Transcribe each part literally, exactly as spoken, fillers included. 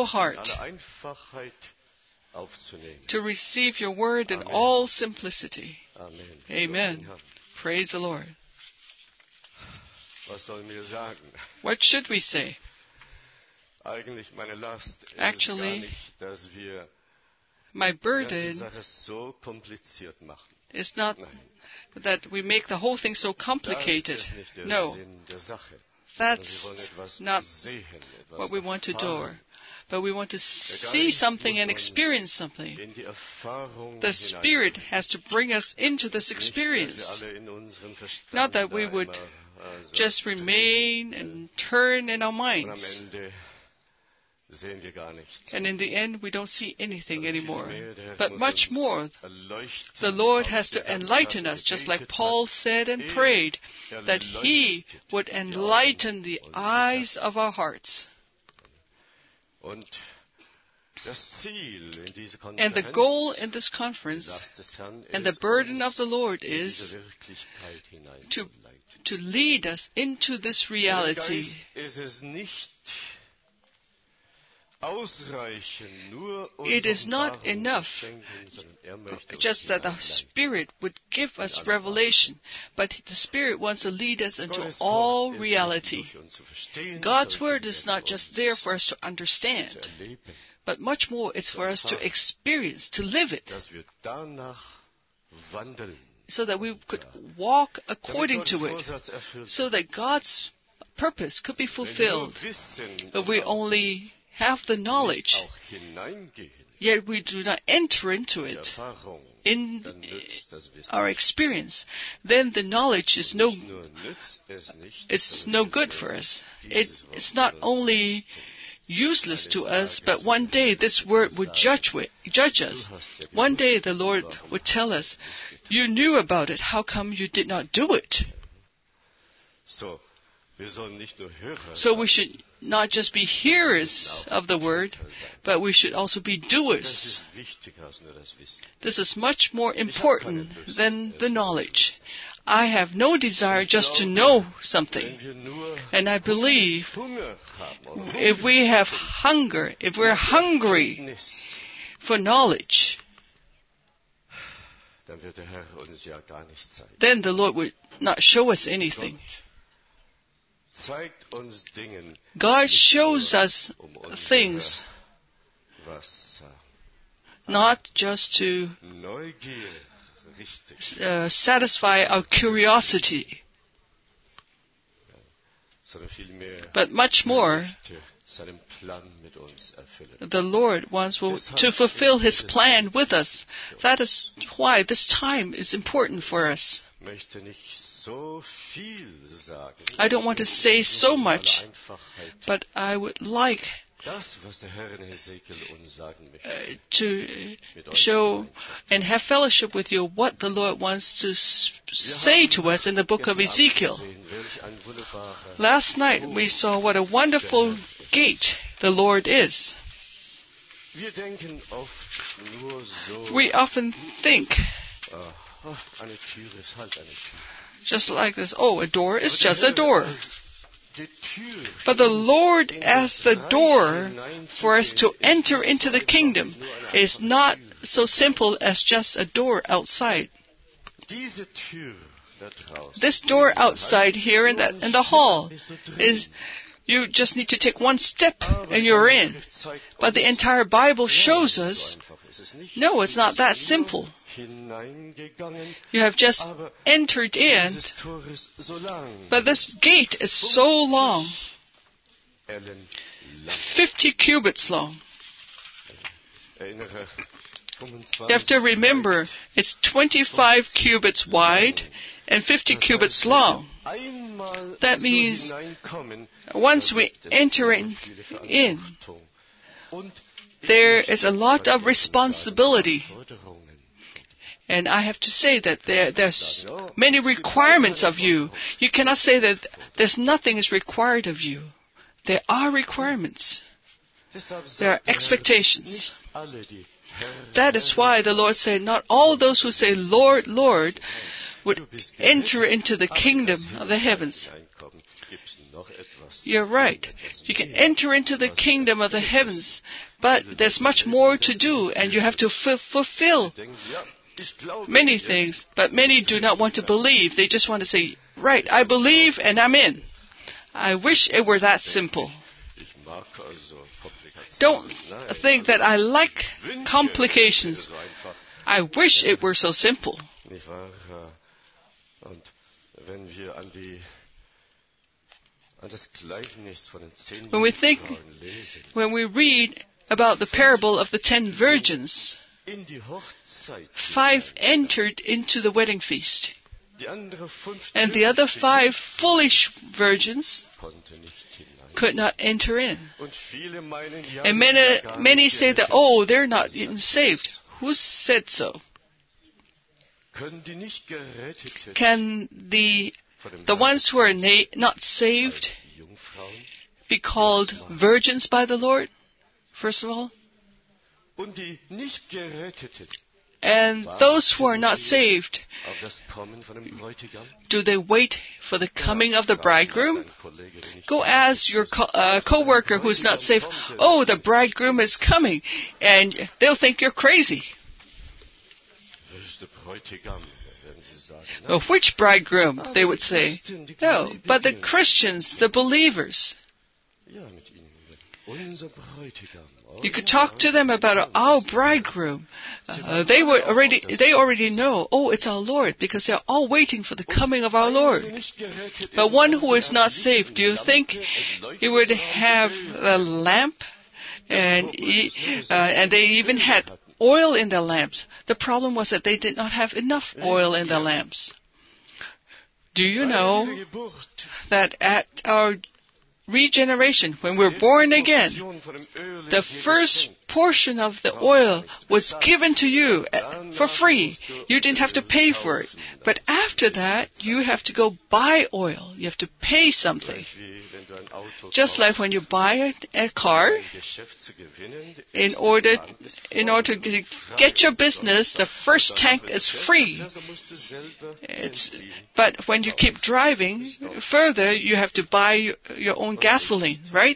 humble heart to receive your word in all simplicity. Amen. Praise the Lord. What should we say? Actually, my burden is not that we make the whole thing so complicated. No, that's not what we want to do. But we want to see something and experience something. The Spirit has to bring us into this experience. Not that we would just remain and turn in our minds. And in the end, we don't see anything anymore. But much more, the Lord has to enlighten us, just like Paul said and prayed, that He would enlighten the eyes of our hearts. And the goal in this conference and the burden of the Lord is to, to lead us into this reality. It is not enough just that the Spirit would give us revelation, but the Spirit wants to lead us into all reality. God's Word is not just there for us to understand, but much more it's for us to experience, to live it, so that we could walk according to it, so that God's purpose could be fulfilled. If we only have the knowledge, yet we do not enter into it in our experience, then the knowledge is no, it's no good for us. It, it's not only useless to us, but one day this word would judge, judge us. One day the Lord would tell us, you knew about it, how come you did not do it? So we should not just be hearers of the word, but we should also be doers. This is much more important than the knowledge. I have no desire just to know something. And I believe if we have hunger, if we're hungry for knowledge, then the Lord would not show us anything. God shows us things not just to uh, satisfy our curiosity, but much more, the Lord wants to fulfill His plan with us. That is why this time is important for us. I don't want to say so much, but I would like uh, to show and have fellowship with you what the Lord wants to say to us in the book of Ezekiel. Last night we saw what a wonderful gate the Lord is. We often think just like this, oh, a door is just a door. But the Lord as the door for us to enter into the kingdom is not so simple as just a door outside. This door outside here in the, in the hall is, you just need to take one step and you're in. But the entire Bible shows us, no, it's not that simple. You have just entered in, but this gate is so long, fifty cubits long. You have to remember, it's twenty-five cubits wide and fifty cubits long. That means once we enter in, in, there is a lot of responsibility. And I have to say that there, there's many requirements of you. You cannot say that there's nothing is required of you. There are requirements. There are expectations. That is why the Lord said, not all those who say, Lord, Lord, would enter into the kingdom of the heavens. You're right. You can enter into the kingdom of the heavens, but there's much more to do, and you have to f- fulfill many things. But many do not want to believe. They just want to say, right, I believe and I'm in. I wish it were that simple. Don't think that I like complications. I wish it were so simple. When we think, when we read about the parable of the ten virgins, five entered into the wedding feast, and the other five foolish virgins could not enter in. And many, many say that, oh, they're not even saved. Who said so? Can the the ones who are na- not saved be called virgins by the Lord, first of all? And those who are not saved, do they wait for the coming of the bridegroom? Go ask your co- uh, co-worker who's not saved, oh, the bridegroom is coming, and they'll think you're crazy. Well, which bridegroom, they would say. No, but the Christians, the believers. You could talk to them about our bridegroom. Uh, they were already, they already know, oh, it's our Lord, because they're all waiting for the coming of our Lord. But one who is not saved, do you think he would have a lamp? And, he, uh, and they even had oil in their lamps. The problem was that they did not have enough oil in their lamps. Do you know that at our regeneration, when we're born again, the first portion of the oil was given to you for free. You didn't have to pay for it. But after that, you have to go buy oil. You have to pay something. Just like when you buy a car, in order, in order to get your business, the first tank is free. It's, but when you keep driving further, you have to buy your own gasoline, right?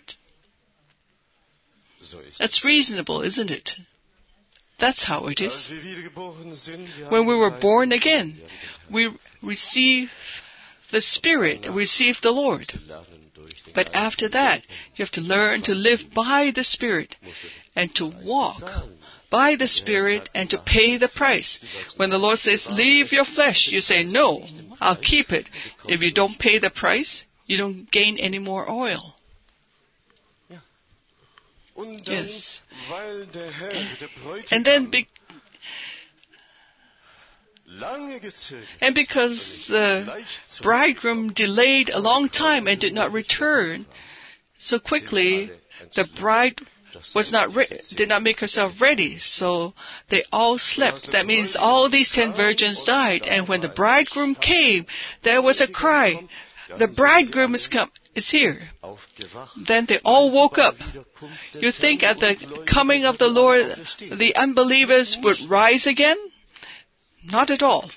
That's reasonable, isn't it? That's how it is. When we were born again, we receive the Spirit, receive the Lord. But after that, you have to learn to live by the Spirit and to walk by the Spirit and to pay the price. When the Lord says, leave your flesh, you say, no, I'll keep it. If you don't pay the price, you don't gain any more oil. Yes. And then, be- and because the bridegroom delayed a long time and did not return so quickly, the bride was not re- did not make herself ready, so they all slept. That means all these ten virgins died. And when the bridegroom came, there was a cry, the bridegroom is come. Is here. Then they all woke up. You think at the coming of the Lord, the unbelievers would rise again? Not at all.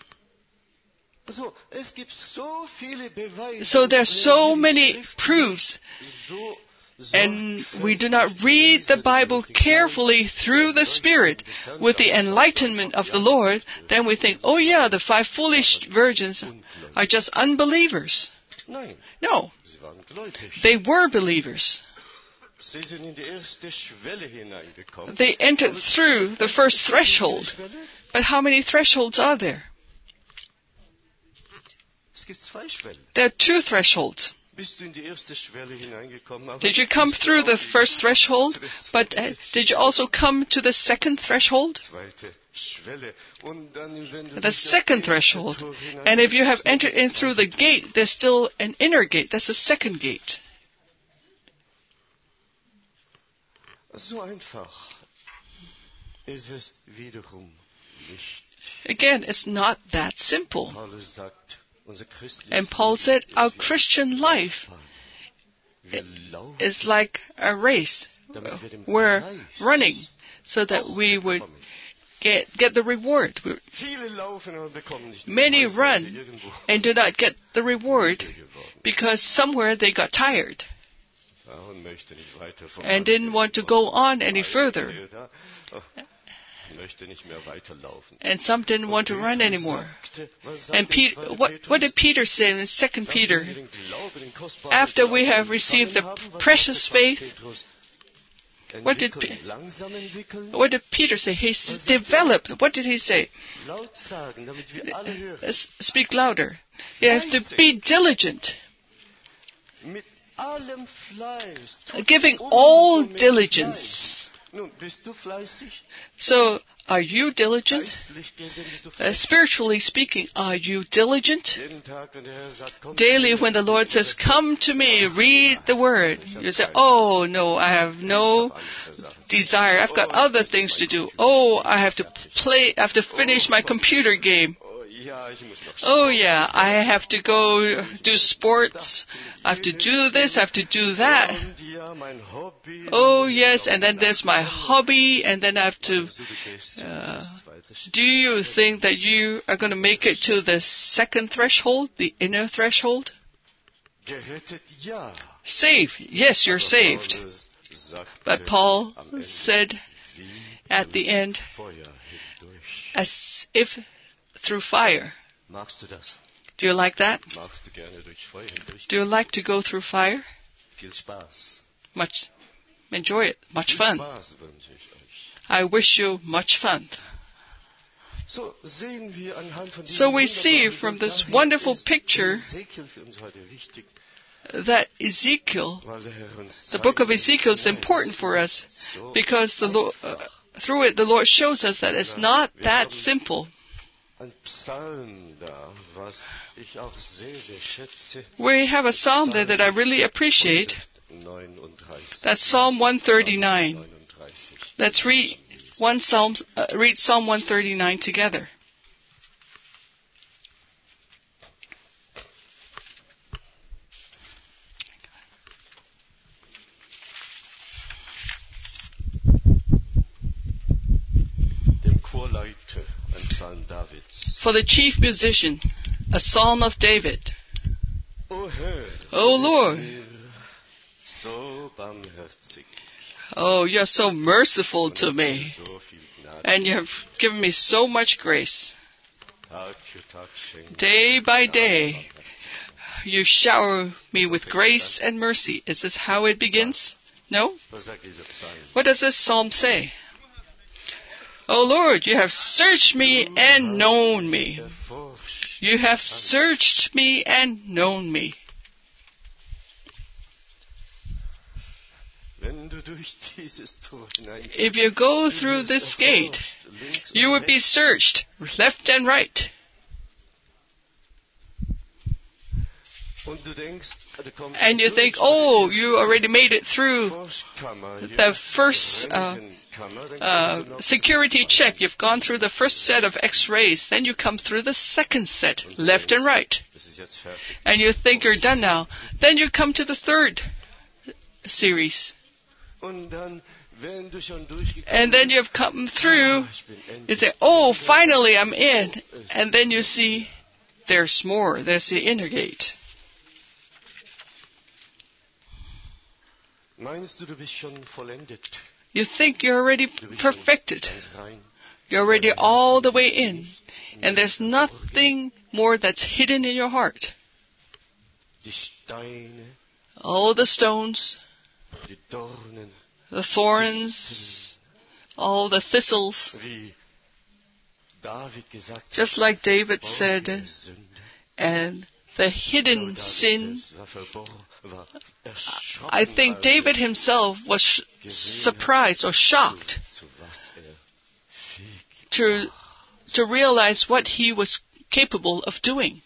So there are so many proofs, and we do not read the Bible carefully through the Spirit with the enlightenment of the Lord, then we think, oh yeah, the five foolish virgins are just unbelievers. No. They were believers. They entered through the first threshold. But how many thresholds are there? There are two thresholds. Did you come through the first threshold? But uh, did you also come to the second threshold? The second threshold. And if you have entered in through the gate, there's still an inner gate. That's the second gate. Again, it's not that simple. And Paul said, our Christian life is like a race. We're running so that we would get, get the reward. Many run and do not get the reward because somewhere they got tired and didn't want to go on any further. And some didn't want to run anymore. And Peter, what, what did Peter say in Second Peter? After we have received the precious faith, what did, what did Peter say? He developed. What did he say? Speak louder. You have to be diligent. Giving all diligence. So, are you diligent? Uh, spiritually speaking, are you diligent? Daily when the Lord says, come to me, read the Word, you say, oh no, I have no desire. I've got other things to do. Oh, I have to play, I have to finish my computer game. Oh yeah, I have to go do sports. I have to do this, I have to do that. Oh yes, and then there's my hobby, and then I have to... Uh, do you think that you are going to make it to the second threshold, the inner threshold? Saved. Yes, you're saved. But Paul said at the end, as if through fire. Do you like that? Do you like to go through fire? Much. Enjoy it. Much fun. I wish you much fun. So we see from this wonderful picture that Ezekiel, the book of Ezekiel, is important for us because the Lord, uh, through it the Lord shows us that it's not that simple. We have a psalm there that I really appreciate. That's Psalm one thirty-nine. Let's read one Psalm, uh, read Psalm one thirty-nine together. For the chief musician, a psalm of David. O Lord, oh, you're so merciful to me, and you have given me so much grace. Day by day, you shower me with grace and mercy. Is this how it begins? No? What does this psalm say? O Lord, you have searched me and known me. You have searched me and known me. If you go through this gate, you would be searched left and right. And you think, oh, you already made it through the first uh, uh, security check. You've gone through the first set of x-rays. Then you come through the second set, left and right. And you think you're done now. Then you come to the third series. And then you've come through. You say, oh, finally I'm in. And then you see there's more. There's the inner gate. You think you're already perfected. You're already all the way in. And there's nothing more that's hidden in your heart. All the stones, the thorns, all the thistles. Just like David said, and the hidden sin. I think David himself was sh- surprised or shocked to, to realize what he was capable of doing.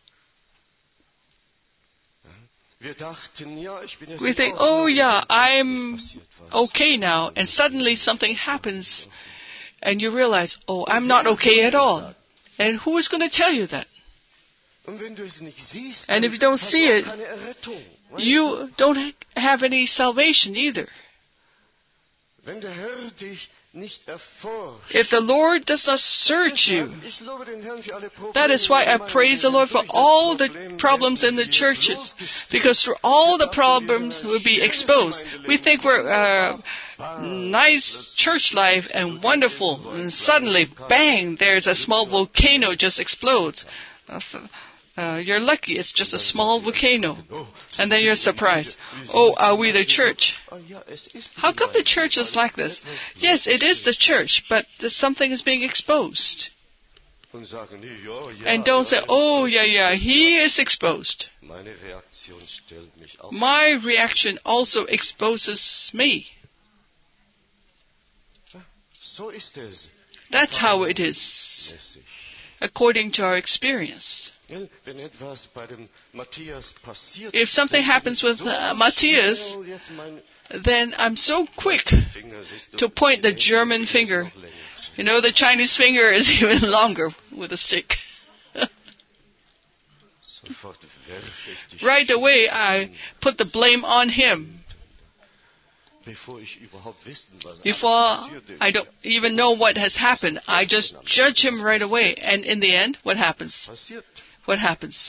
We think, oh yeah, I'm okay now, and suddenly something happens, and you realize, oh, I'm not okay at all. And who is going to tell you that? And if you don't see it, you don't have any salvation either. If the Lord does not search you, that is why I praise the Lord for all the problems in the churches, because through all the problems will be exposed. We think we're uh, nice church life and wonderful, and suddenly, bang, there's a small volcano just explodes. Uh, you're lucky, it's just a small volcano. And then you're surprised. Oh, are we the church? How come the church is like this? Yes, it is the church, but something is being exposed. And don't say, oh, yeah, yeah, he is exposed. My reaction also exposes me. That's how it is, according to our experience. If something happens with uh, Matthias, then I'm so quick to point the German finger. You know, the Chinese finger is even longer with a stick. Right away, I put the blame on him. Before I don't even know what has happened, I just judge him right away. And in the end, what happens? What happens?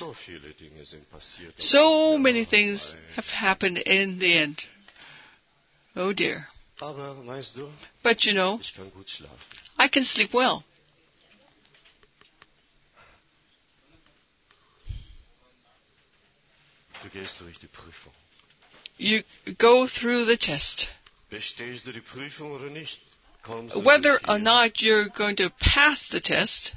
So many things have happened in the end. Oh dear. But you know, I can sleep well. You go through the test. Whether or not you're going to pass the test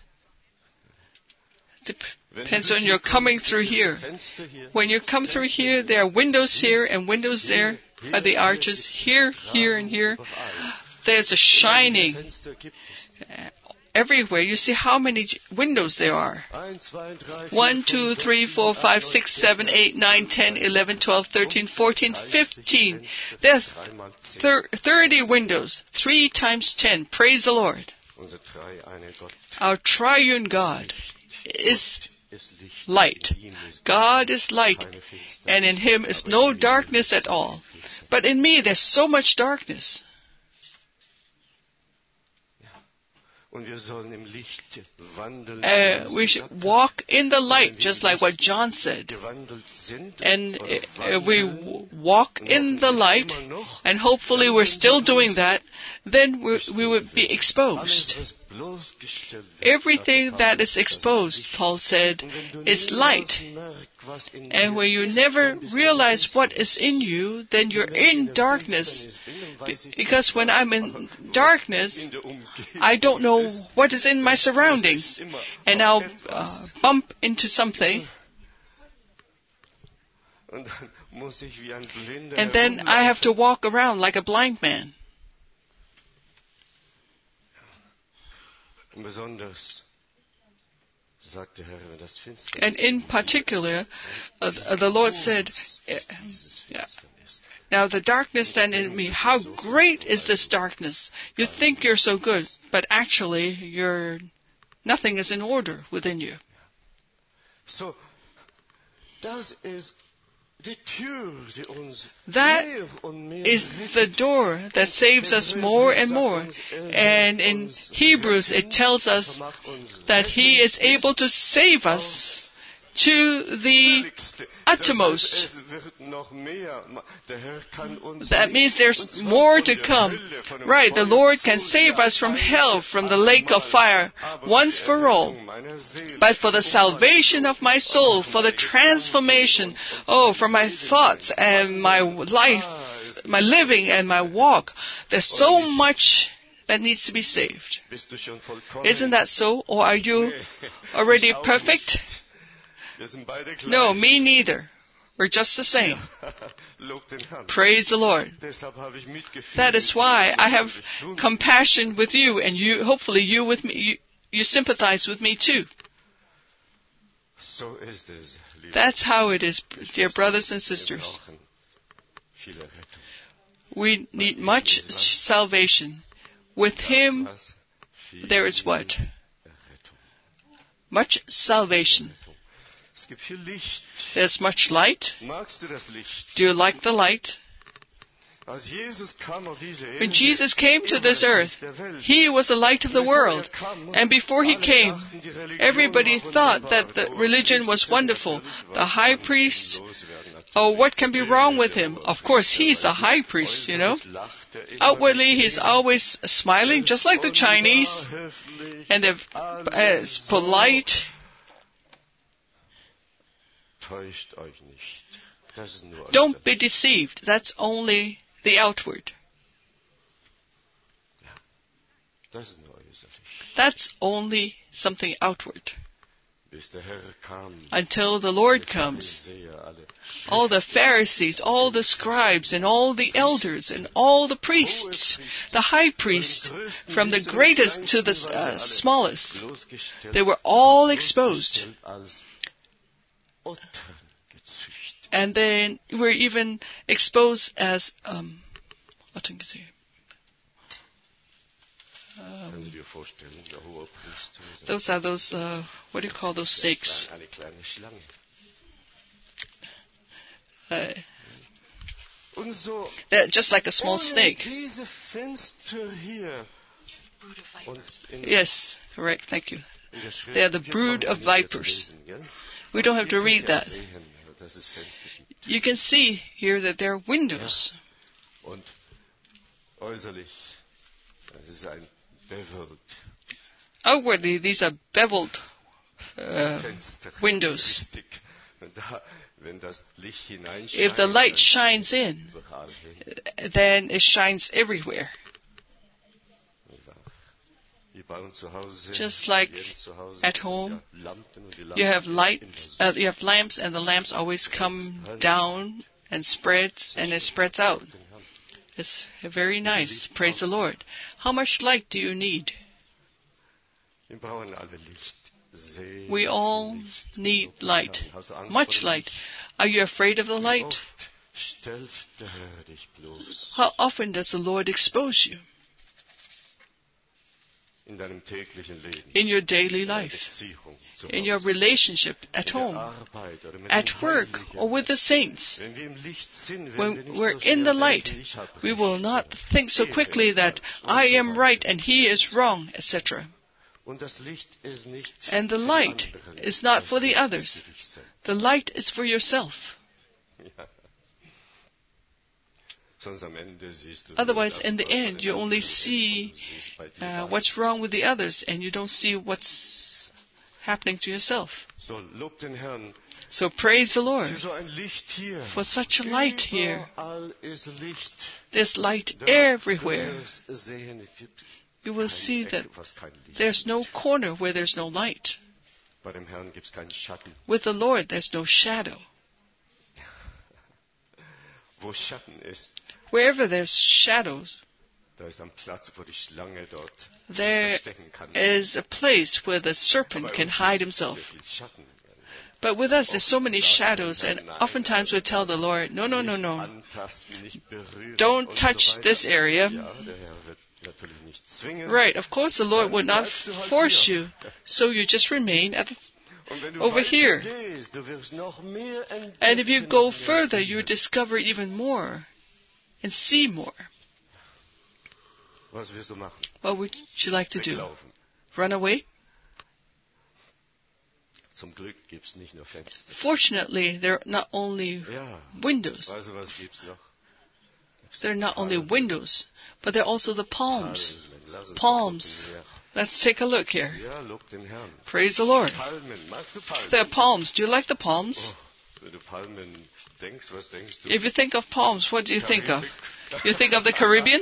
depends on your coming through here. When you come through here, there are windows here and windows there by the arches, here, here, and here. There's a shining everywhere. You see how many windows there are. One, two, three, four, five, six, seven, eight, nine, ten, eleven, twelve, thirteen, fourteen, fifteen. There are thir- thirty windows. Three times ten. Praise the Lord. Our triune God is light. God is light, and in Him is no darkness at all. But in me, there's so much darkness. Uh, we should walk in the light, just like what John said. And if we w- walk in the light, and hopefully we're still doing that, then we, we would be exposed. Everything that is exposed, Paul said, is light. And when you never realize what is in you, then you're in darkness. Because when I'm in darkness, I don't know what is in my surroundings. And I'll uh, bump into something. And then I have to walk around like a blind man. And in particular, uh, the Lord said, uh, yeah, now the darkness then in me, how great is this darkness? You think you're so good, but actually you're, nothing is in order within you. So, das ist That is the door that saves us more and more. And in Hebrews it tells us that He is able to save us to the uttermost. That means there's more to come. Right, the Lord can save us from hell, from the lake of fire, once for all. But for the salvation of my soul, for the transformation, oh, for my thoughts and my life, my living and my walk, there's so much that needs to be saved. Isn't that so? Or are you already perfect? No, me neither. We're just the same. Praise the Lord. That is why I have compassion with you, and you, hopefully you with me, you, you sympathize with me too. That's how it is, dear brothers and sisters. We need much salvation. With Him, there is what? Much salvation. There's much light. Do you like the light? When Jesus came to this earth, He was the light of the world. And before He came, everybody thought that the religion was wonderful. The high priest, oh, what can be wrong with him? Of course, he's the high priest, you know. Outwardly, he's always smiling, just like the Chinese. And they're uh, polite. Don't be deceived. That's only the outward. That's only something outward. Until the Lord comes, all the Pharisees, all the scribes, and all the elders, and all the priests, the high priest, from the greatest to the uh, smallest, they were all exposed. And then were even exposed as, um, um, those are those, uh, what do you call those snakes? Uh, they're just like a small snake. Yes, correct, thank you. They are the brood of vipers. We don't have to read that. You can see here that there are windows. Outwardly, these are beveled uh, windows. If the light shines in, then it shines everywhere. Just like at home, you have lights, uh, you have lamps, and the lamps always come down and spread, and it spreads out. It's very nice. Praise the Lord. How much light do you need? We all need light. Much light. Are you afraid of the light? How often does the Lord expose you? In your daily life, in your relationship at home, at work, or with the saints. When we're in the light, we will not think so quickly that I am right and he is wrong, et cetera. And the light is not for the others. The light is for yourself. Otherwise, in the end, you only see uh, what's wrong with the others, and you don't see what's happening to yourself. So praise the Lord for such a light here. There's light everywhere. You will see that there's no corner where there's no light. With the Lord, there's no shadow. Wherever there's shadows, there is a place where the serpent can hide himself. But with us, there's so many shadows, and oftentimes we tell the Lord, no, no, no, no. Don't touch this area. Right, of course the Lord would not force you, so you just remain at the over here. And if you go further, you discover even more and see more. What would you like to do? Run away? Fortunately, there are not only windows. There are not only windows, but there are also the palms. Palms. Let's take a look here. Praise the Lord. There are palms. Do you like the palms? If you think of palms, what do you think of? You think of the Caribbean?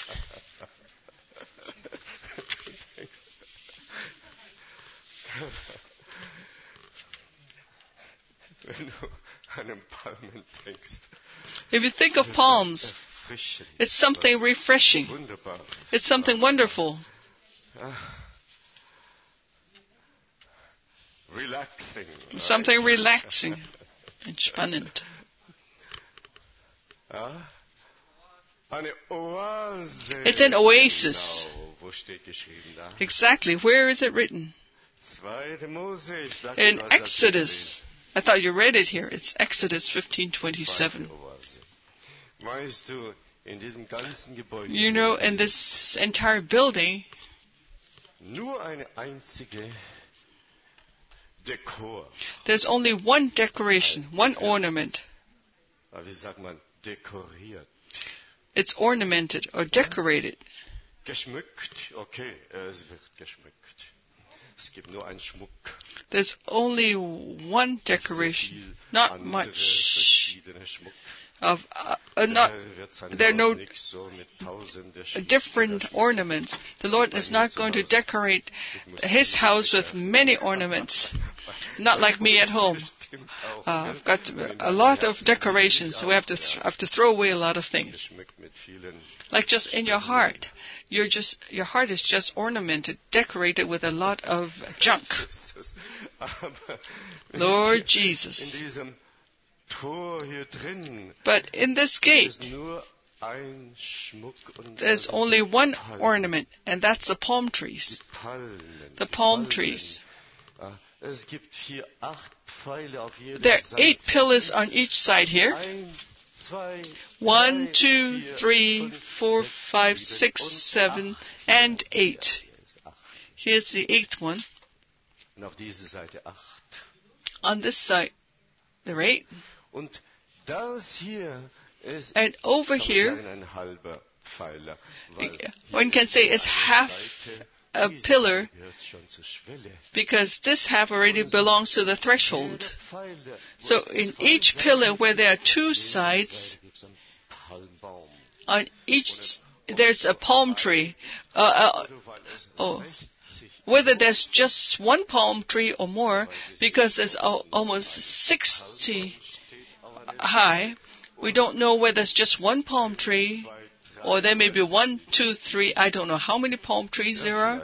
If you think of palms, it's something refreshing. It's something wonderful. Relaxing. Something relaxing. Entspannend. It's an oasis. Exactly. Where is it written? In Exodus. I thought you read it here. It's Exodus fifteen twenty-seven. in diesem ganzen Gebäude, you know, in this entire building, nur eine einzige Dekor. There's only one decoration, one ornament. Wie sagt man, dekoriert. It's ornamented or decorated. Geschmückt, okay, es wird geschmückt. Es gibt nur einen Schmuck. There's only one decoration, not much of, uh, uh, not, there are no different ornaments. The Lord is not going to decorate His house with many ornaments, not like me at home. Uh, I've got a lot of decorations, so we have to th- have to throw away a lot of things. Like just in your heart, you're just your heart is just ornamented, decorated with a lot of junk. Lord Jesus. But in this gate, there's only one ornament, and that's the palm trees. The palm trees. There are eight pillars on each side here. One, two, three, four, five, six, seven, and eight. Here's the eighth one. On this side, there are eight. And over here, one can say it's half a pillar, because this half already belongs to the threshold. So in each pillar where there are two sides, on each there's a palm tree. Uh, uh, oh, whether there's just one palm tree or more, because there's al- almost sixty high, we don't know whether it's just one palm tree, or there may be one, two, three, I don't know how many palm trees there are,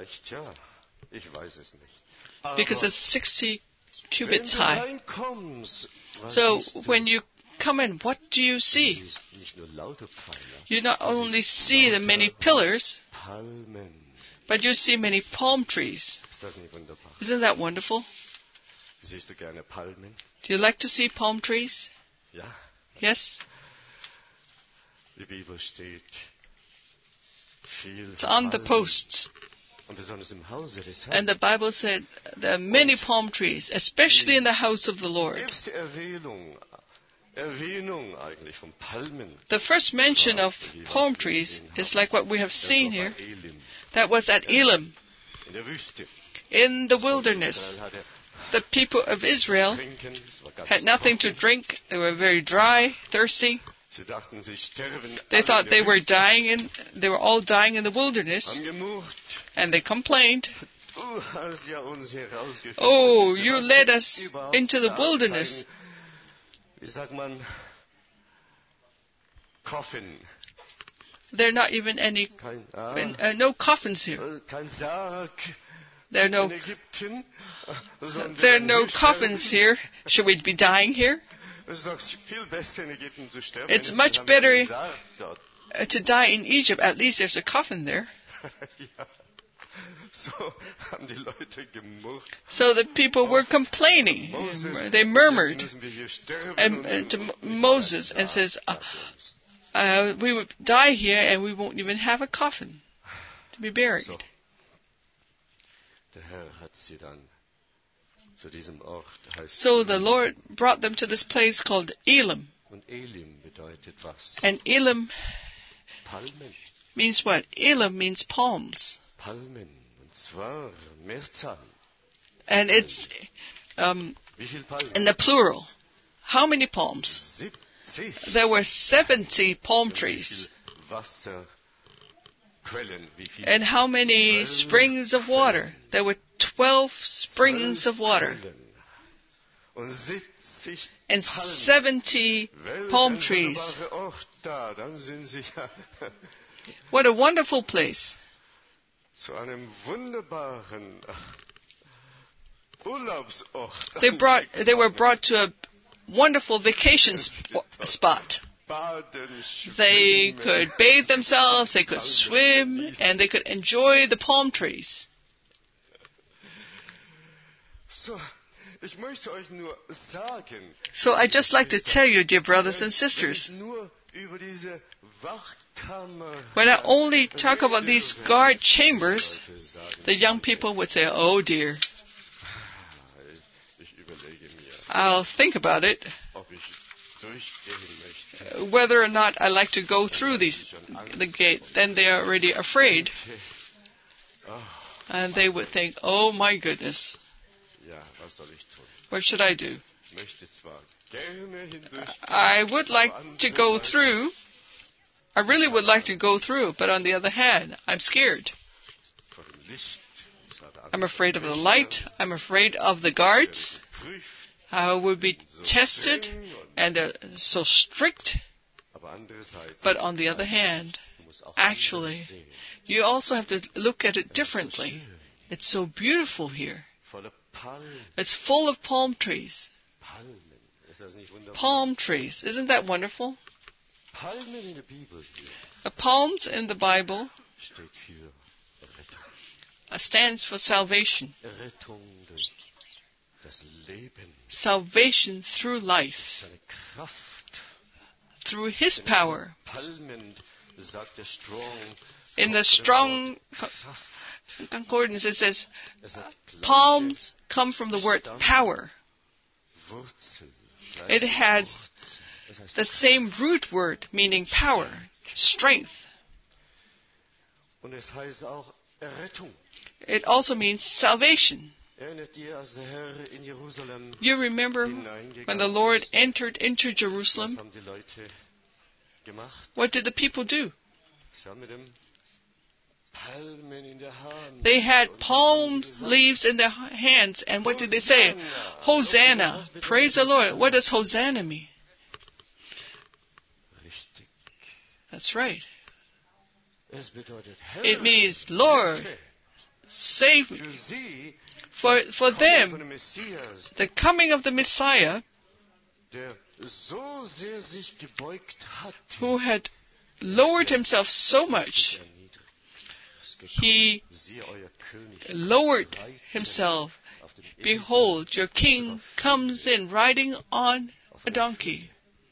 because it's sixty cubits high. So when you come in, what do you see? You not only see the many pillars, but you see many palm trees. Isn't that wonderful? Do you like to see palm trees? Yes? It's on the posts. And the Bible said there are many palm trees, especially in the house of the Lord. The first mention of palm trees is like what we have seen here. That was at Elim, in the wilderness. The people of Israel had nothing to drink. They were very dry, thirsty. They thought they were dying in, they were all dying in the wilderness. And they complained, "Oh, you led us into the wilderness. There are not even any, uh, no coffins here. There are no, there are no coffins here. Should we be dying here? It's much better uh, to die in Egypt. At least there's a coffin there." So the people were complaining. They murmured and, uh, to Moses and says, uh, uh, "We would die here and we won't even have a coffin to be buried." So the Lord brought them to this place called Elim. And Elim means what? Elim means palms. And it's um, in the plural. How many palms? There were seventy palm trees. And how many springs of water? There were twelve springs of water. And seventy palm trees. What a wonderful place. They brought, they were brought to a wonderful vacation sp- spot. They could bathe themselves, they could swim, and they could enjoy the palm trees. So I'd just like to tell you, dear brothers and sisters, When I only talk about these guard chambers, the young people would say, oh dear. I'll think about it, whether or not I like to go through these, the gate. Then they are already afraid. And they would think, oh my goodness, what should I do? I would like to go through. I really would like to go through, but on the other hand, I'm scared. I'm afraid of the light. I'm afraid of the guards. I would be tested, and they're so strict. But on the other hand, actually, you also have to look at it differently. It's so beautiful here. It's full of palm trees. Palm trees. Isn't that wonderful? The palms in the Bible stands for salvation. Salvation through life. Through His power. In the strong concordance it says, palms come from the word power. It has the same root word meaning power, strength. It also means salvation. You remember when the Lord entered into Jerusalem? What did the people do? They had palm leaves in their hands, and what did they say? Hosanna, praise the Lord. What does Hosanna mean? That's right. It means, Lord, save me. For, for them, the coming of the Messiah, who had lowered himself so much, he lowered himself. Behold, your king comes in riding on a donkey.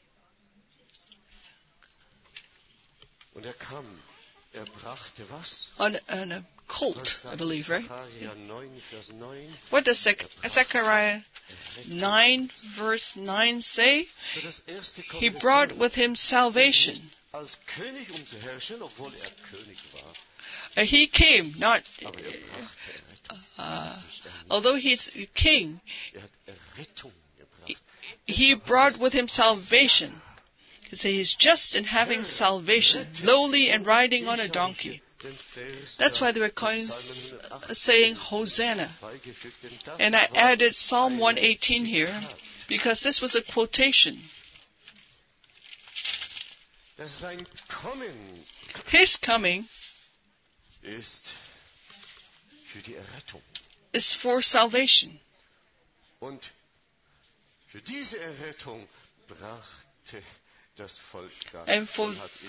On, on a colt, I believe, right? What does Zech- Zechariah nine, verse nine say? He brought with him salvation. Uh, he came, not... Uh, although he's king, he, he brought with him salvation. He says he's just in having salvation, lowly and riding on a donkey. That's why they were calling, uh, saying Hosanna. And I added Psalm one eighteen here, because this was a quotation. His coming is for salvation. And for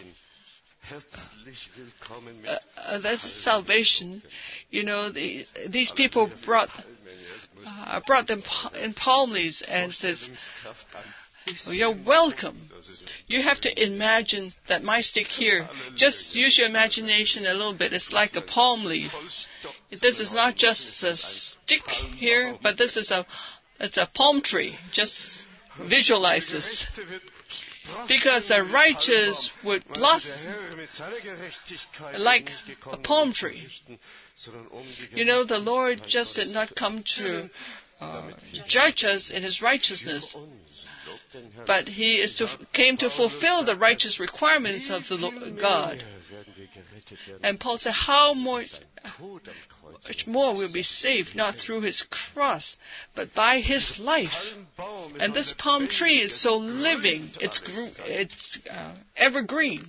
uh, uh, that's salvation. You know, the, these people brought uh, brought them in palm leaves and says, oh, you're welcome. You have to imagine that my stick here, just use your imagination a little bit. It's like a palm leaf. This is not just a stick here, but this is a, it's a palm tree. Just visualize this. Because the righteous would blossom like a palm tree. You know, the Lord just did not come to uh, judge us in His righteousness, but He is to, came to fulfill the righteous requirements of the Lord God. And Paul said, how much, much more will be saved, not through His cross, but by His life. And this palm tree is so living, it's, it's uh, evergreen.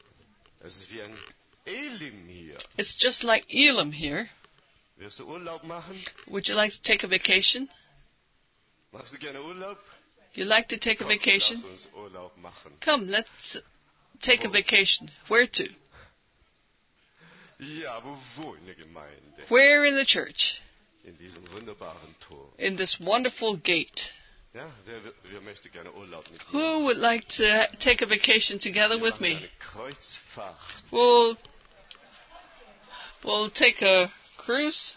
It's just like Elim here. Would you like to take a vacation? You like to take a vacation? Come, let's take a vacation. Where to? Where in the church? In this wonderful gate. Who would like to take a vacation together with me? We'll, we'll take a cruise.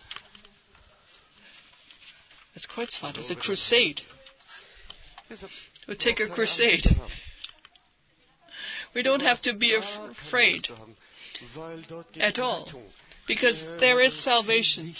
It's Kreuzfahrt. It's a crusade. We'll take a crusade. We don't have to be af- afraid at all, because there is salvation.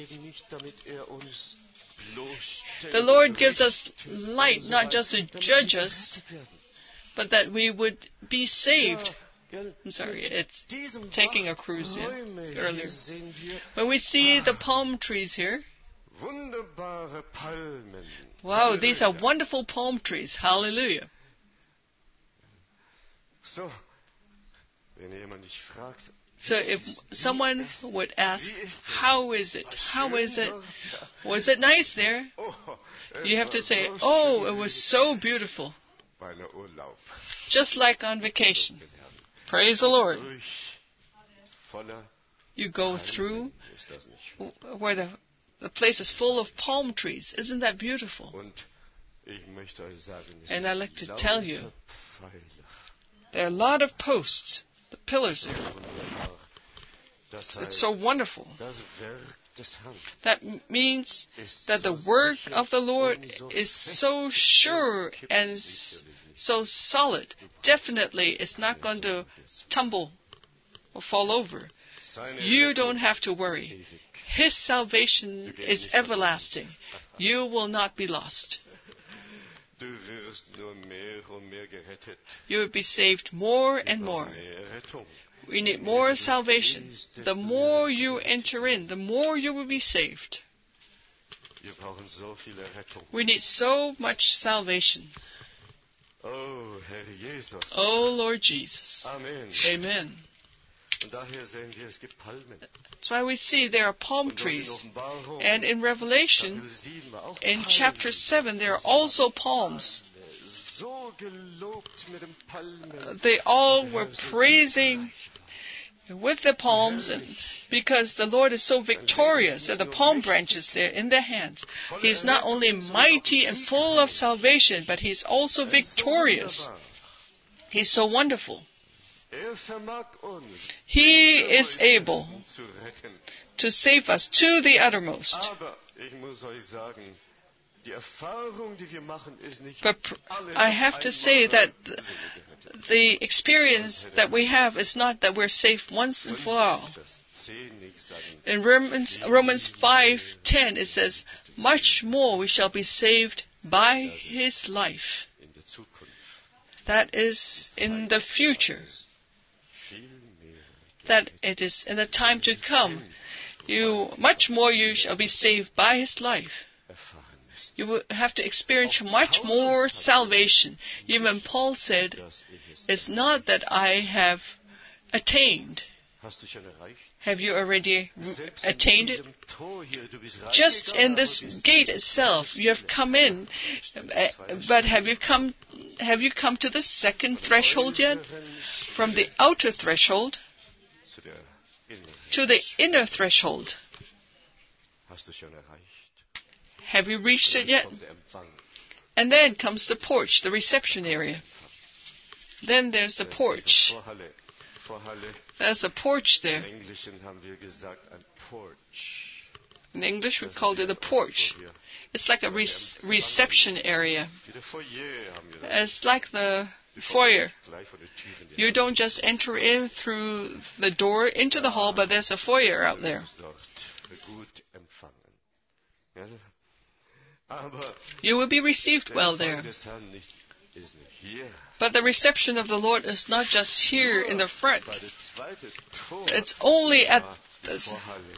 The Lord gives us light not just to judge us, but that we would be saved. I'm sorry, it's taking a cruise yeah, earlier. When we see the palm trees here, wow, these are wonderful palm trees. Hallelujah. So if someone would ask, how is it? How is it? Was it nice there? You have to say, oh, it was so beautiful. Just like on vacation. Praise the Lord. You go through where the, the place is full of palm trees. Isn't that beautiful? And I'd like to tell you, there are a lot of posts, the pillars there. It's, it's so wonderful. That means that the work of the Lord is so sure and so solid. Definitely, it's not going to tumble or fall over. You don't have to worry. His salvation is everlasting. You will not be lost. You will be saved more and more. We need more salvation. The more you enter in, the more you will be saved. We need so much salvation. Oh, Lord Jesus. Amen. That's why we see there are palm trees. And in Revelation, in chapter seven, there are also palms. They all were praising with the palms, and because the Lord is so victorious, and the palm branches there in their hands. He is not only mighty and full of salvation, but He's also victorious. He's so wonderful. He is able to save us to the uttermost. But I have to say that the experience that we have is not that we're saved once and for all. In Romans, Romans five ten, it says, much more we shall be saved by His life. That is in the future. That it is in the time to come. You, much more you shall be saved by His life. You will have to experience much more salvation. Even Paul said, it's not that I have attained. Have you already attained it? Just in this gate itself, you have come in, but have you come, have you come to the second threshold yet? From the outer threshold to the inner threshold. Have you reached it yet? And then comes the porch, the reception area. Then there's the porch. There's a porch there. In English, we called it a porch. It's like a re- reception area. It's like the foyer. You don't just enter in through the door into the hall, but there's a foyer out there. You will be received well there. But the reception of the Lord is not just here in the front. It's only at this,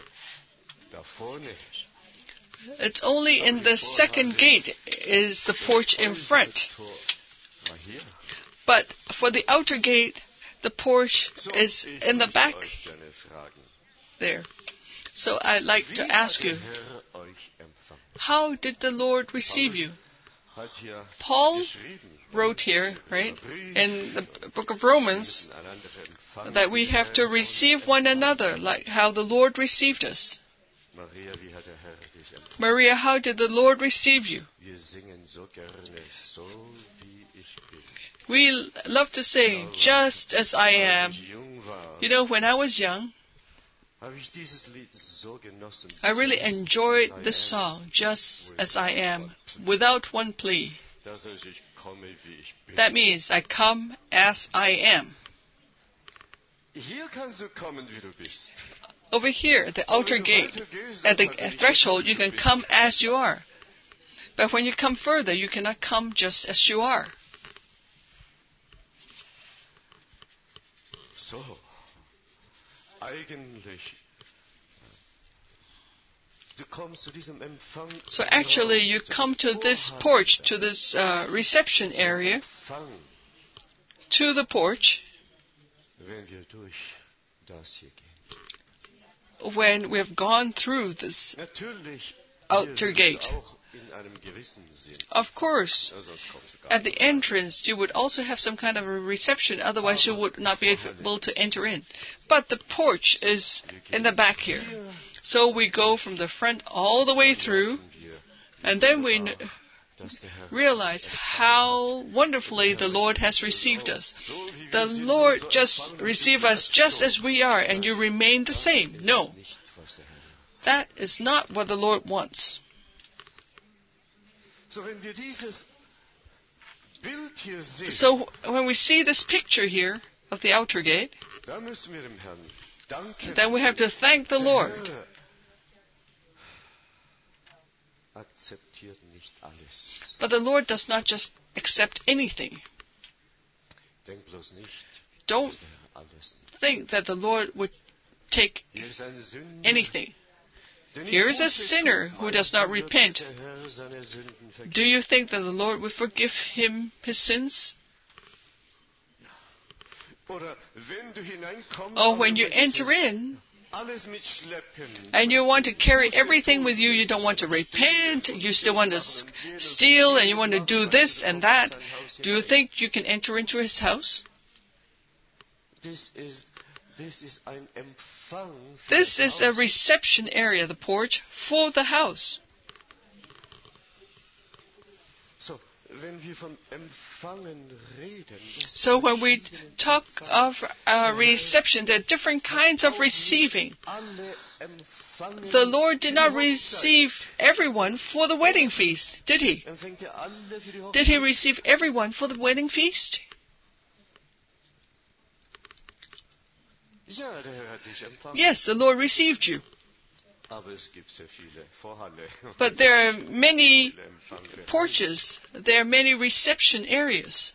it's only in the second gate is the porch in front. But for the outer gate, the porch is in the back there. So I'd like to ask you, how did the Lord receive you? Paul wrote here, right, in the book of Romans, that we have to receive one another, like how the Lord received us. Maria, wie hat der Herr dich empfangen? Maria, how did the Lord receive you? Wir singen so gerne, so wie ich bin. We love to sing, just as I am. Als ich jung war, You know, when I was young, habe ich dieses Lied so genossen. I really Just enjoyed as I this am, song, just as I am, without one plea. dass ich komme, wie ich bin. That means I come as I am. Hier kannst du kommen, wie du bist. Over here, at the outer gate, at the threshold, you can come as you are. But when you come further, you cannot come just as you are. So, eigentlich, du kommst zu diesem Empfang. So actually, you come to this porch, to this uh, reception area, to the porch, wenn wir durch das hier gehen. when we have gone through this outer gate. Of course, at the entrance you would also have some kind of a reception, otherwise you would not be able to enter in. But the porch is in the back here. So we go from the front all the way through, and then we realize how wonderfully the Lord has received us. The Lord just received us just as we are, and you remain the same. No. That is not what the Lord wants. So when we see this picture here of the outer gate, then we have to thank the Lord. But the Lord does not just accept anything. Don't think that the Lord would take anything. Here is a sinner who does not repent. Do you think that the Lord would forgive him his sins? Or when you enter in, and you want to carry everything with you, you don't want to repent, you still want to steal, and you want to do this and that, do you think you can enter into his house? This is, this is, ein Empfang this is a reception area, the porch, for the house. So, wenn wir von Empfangen reden, so when we talk of uh, reception, there are different kinds of receiving. The Lord did not receive everyone for the wedding feast, did He? Did He receive everyone for the wedding feast? Yes, the Lord received you. But there are many porches, there are many reception areas.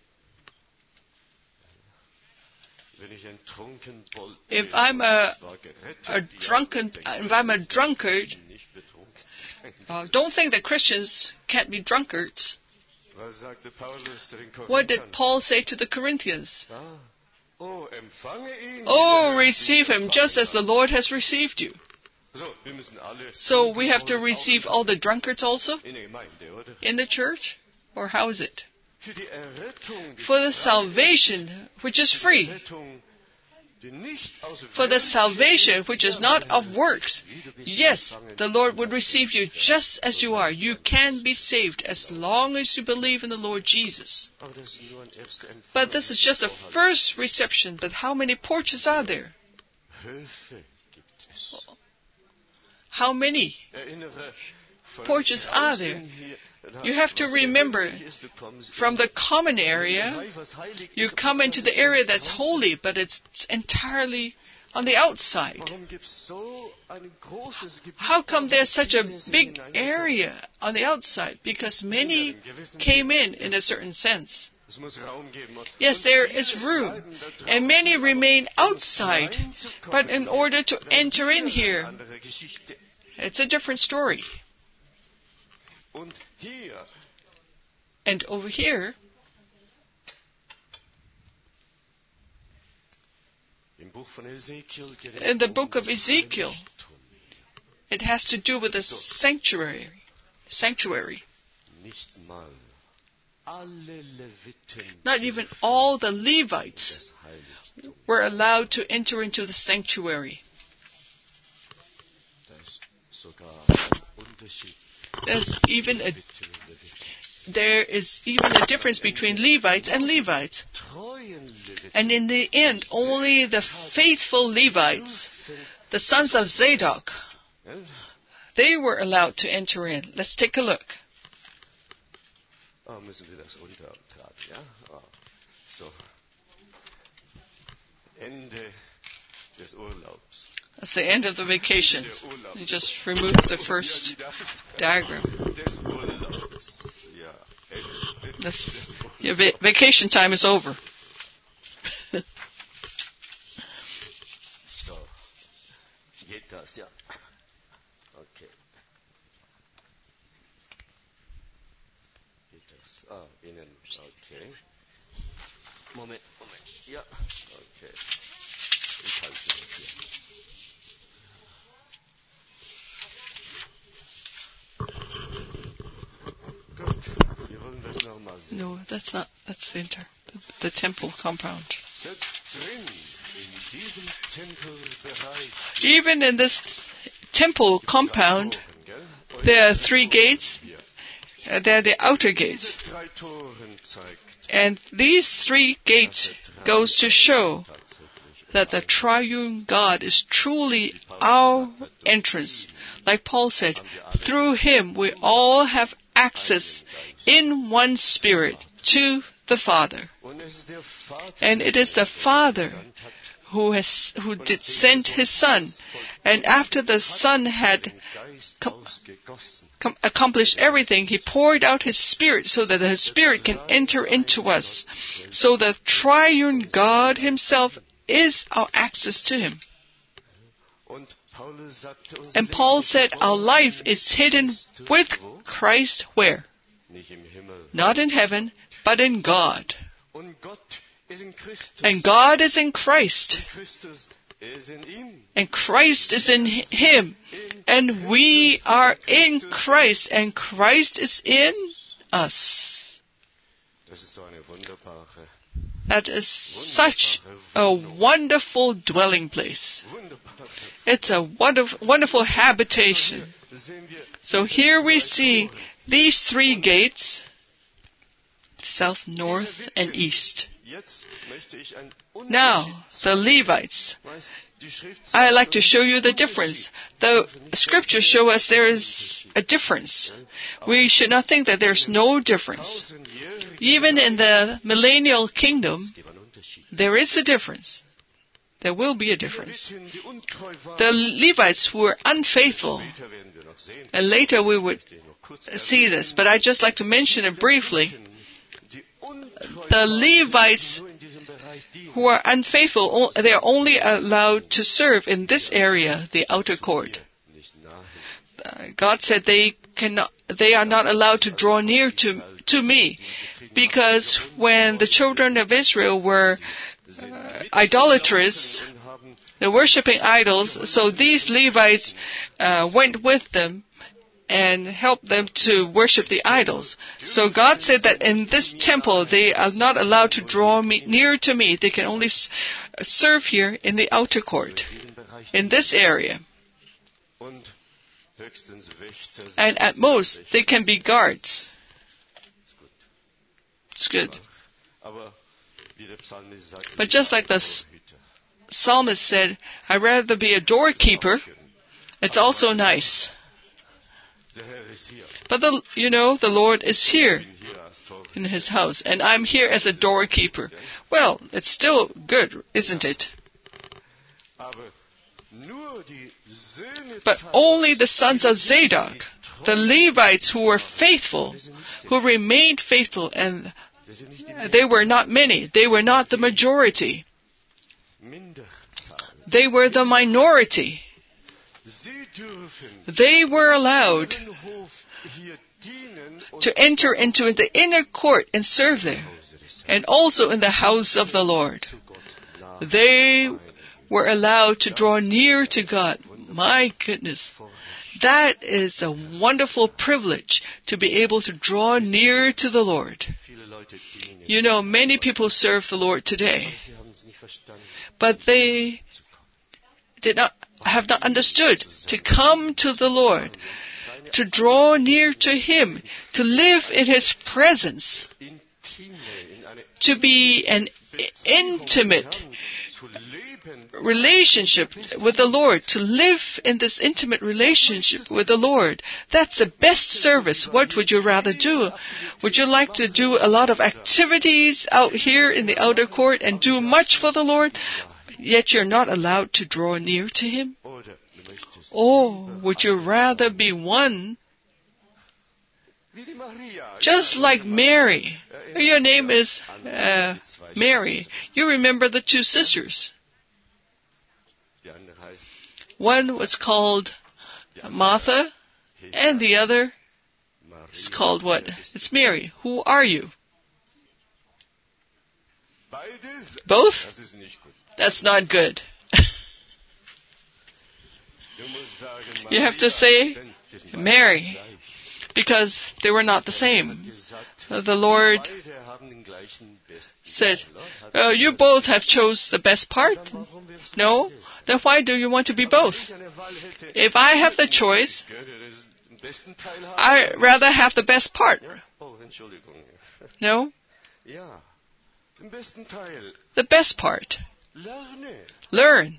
If I'm a, a drunken, if I'm a drunkard, uh, don't think that Christians can't be drunkards. What did Paul say to the Corinthians? Oh, receive him just as the Lord has received you. So we have to receive all the drunkards also in the church? Or how is it? For the salvation which is free. For the salvation which is not of works. Yes, the Lord would receive you just as you are. You can be saved as long as you believe in the Lord Jesus. But this is just a first reception. But how many porches are there? How many porches are there? You have to remember, from the common area, you come into the area that's holy, but it's entirely on the outside. How come there's such a big area on the outside? Because many came in in a certain sense. Yes, there is room, and many remain outside, but in order to enter in here, it's a different story. And over here, in the book of Ezekiel, it has to do with the sanctuary. Sanctuary. Not even all the Levites were allowed to enter into the sanctuary. There's even a there is even a difference between Levites and Levites. And in the end, only the faithful Levites, the sons of Zadok, they were allowed to enter in. Let's take a look. Oh, müssen wir das runtertragen, ja? Oh, so. Ende des Urlaubs. That's the end of the vacation. You just removed the first diagram. That's, your va- vacation time is over. So, geht das, ja? Okay. Geht das? Ah, innen, okay. Moment, Moment, ja, okay. Ich halte das hier. No, that's not. That's the inter, the, the temple compound. Even in this temple compound, there are three gates. Uh, they are the outer gates, and these three gates goes to show that the triune God is truly our entrance. Like Paul said, through Him we all have access in one Spirit to the Father. And it is the Father who has who did send His Son. And after the Son had com- com- accomplished everything, He poured out His Spirit so that the Spirit can enter into us. So the triune God Himself is our access to Him. And Paul said our life is hidden with Christ where? Not in heaven, but in God. And God is in Christ. And Christ is in Him. And we are in Christ. And Christ is in us. That is such a wonderful dwelling place. It's a wonderful, wonderful habitation. So here we see these three gates, south, north, and east. Now, the Levites. I like to show you the difference. The scriptures show us there is a difference. We should not think that there's no difference. Even in the millennial kingdom, there is a difference. There will be a difference. The Levites were unfaithful. And later we would see this, but I'd just like to mention it briefly. The Levites who are unfaithful, they are only allowed to serve in this area, the outer court. God said they cannot, they are not allowed to draw near to, to me, because when the children of Israel were uh, idolatrous, they were worshipping idols, so these Levites uh, went with them and helped them to worship the idols. So God said that in this temple they are not allowed to draw me, near to me. They can only s- serve here in the outer court, in this area. And at most, they can be guards. It's good. But just like the psalmist said, I'd rather be a doorkeeper. It's also nice. But the, you know, the Lord is here in His house, and I'm here as a doorkeeper. Well, it's still good, isn't it? But only the sons of Zadok, the Levites who were faithful, who remained faithful, and they were not many, they were not the majority. They were the minority. They were allowed to enter into the inner court and serve there, and also in the house of the Lord. They were allowed to draw near to God. My goodness, that is a wonderful privilege to be able to draw near to the Lord. You know, many people serve the Lord today, but they did not have not understood. To come to the Lord, to draw near to Him, to live in His presence, to be an intimate relationship with the Lord, to live in this intimate relationship with the Lord. That's the best service. What would you rather do? Would you like to do a lot of activities out here in the outer court and do much for the Lord, yet you're not allowed to draw near to Him? Or would you rather be one just like Mary? Your name is uh, Mary. You remember the two sisters. One was called Martha, and the other is called what? It's Mary. Who are you? Both? That's not good. You have to say Mary, because they were not the same. The Lord said, oh, you both have chose the best part? No? Then why do you want to be both? If I have the choice, I'd rather have the best part. No? The best part. Learn.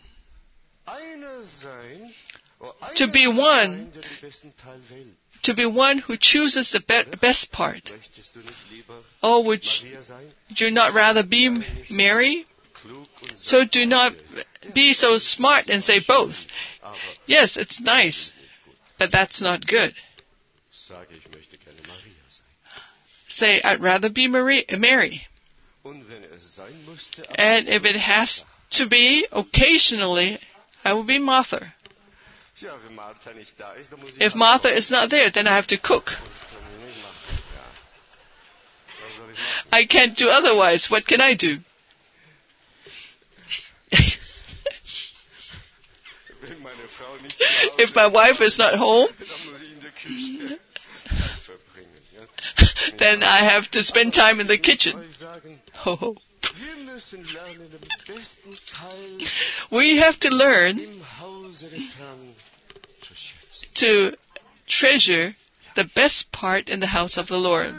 To be one, to be one who chooses the be- best part. Or would you not rather be Mary? So do not be so smart and say both. Yes, it's nice, but that's not good. Say, I'd rather be Marie, Mary. And if it has to be, occasionally, I will be Martha. If Martha is not there, then I have to cook. I can't do otherwise. What can I do? If my wife is not home, then I have to spend time in the kitchen. Oh. We have to learn to treasure the best part in the house of the Lord.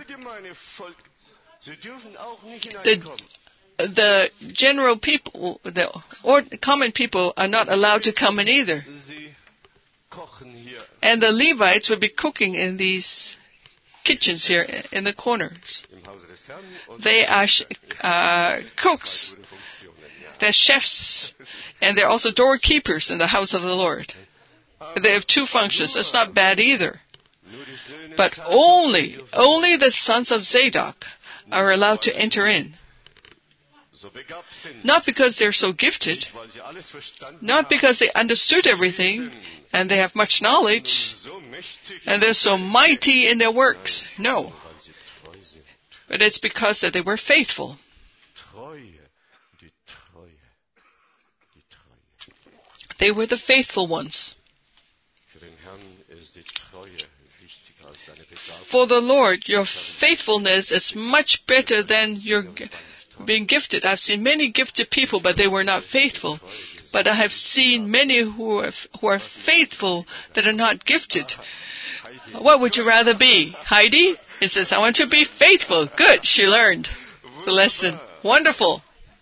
The, the general people, the or, common people are not allowed to come in either. And the Levites will be cooking in these kitchens here in the corners. They are uh, cooks. They're chefs. And they're also doorkeepers in the house of the Lord. They have two functions. That's not bad either. But only, only the sons of Zadok are allowed to enter in. Not because they're so gifted, not because they understood everything, and they have much knowledge, and they're so mighty in their works. No. But it's because that they were faithful. They were the faithful ones. For the Lord, your faithfulness is much better than your being gifted. I've seen many gifted people, but they were not faithful. But I have seen many who are, who are faithful that are not gifted. What would you rather be? Heidi? He says, I want to be faithful. Good. She learned the lesson. Wonderful.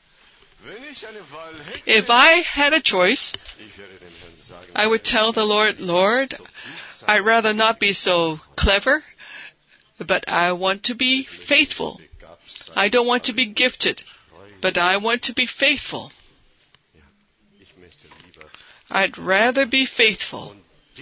If I had a choice, I would tell the Lord, Lord, I'd rather not be so clever, but I want to be faithful. I don't want to be gifted, but I want to be faithful. I'd rather be faithful.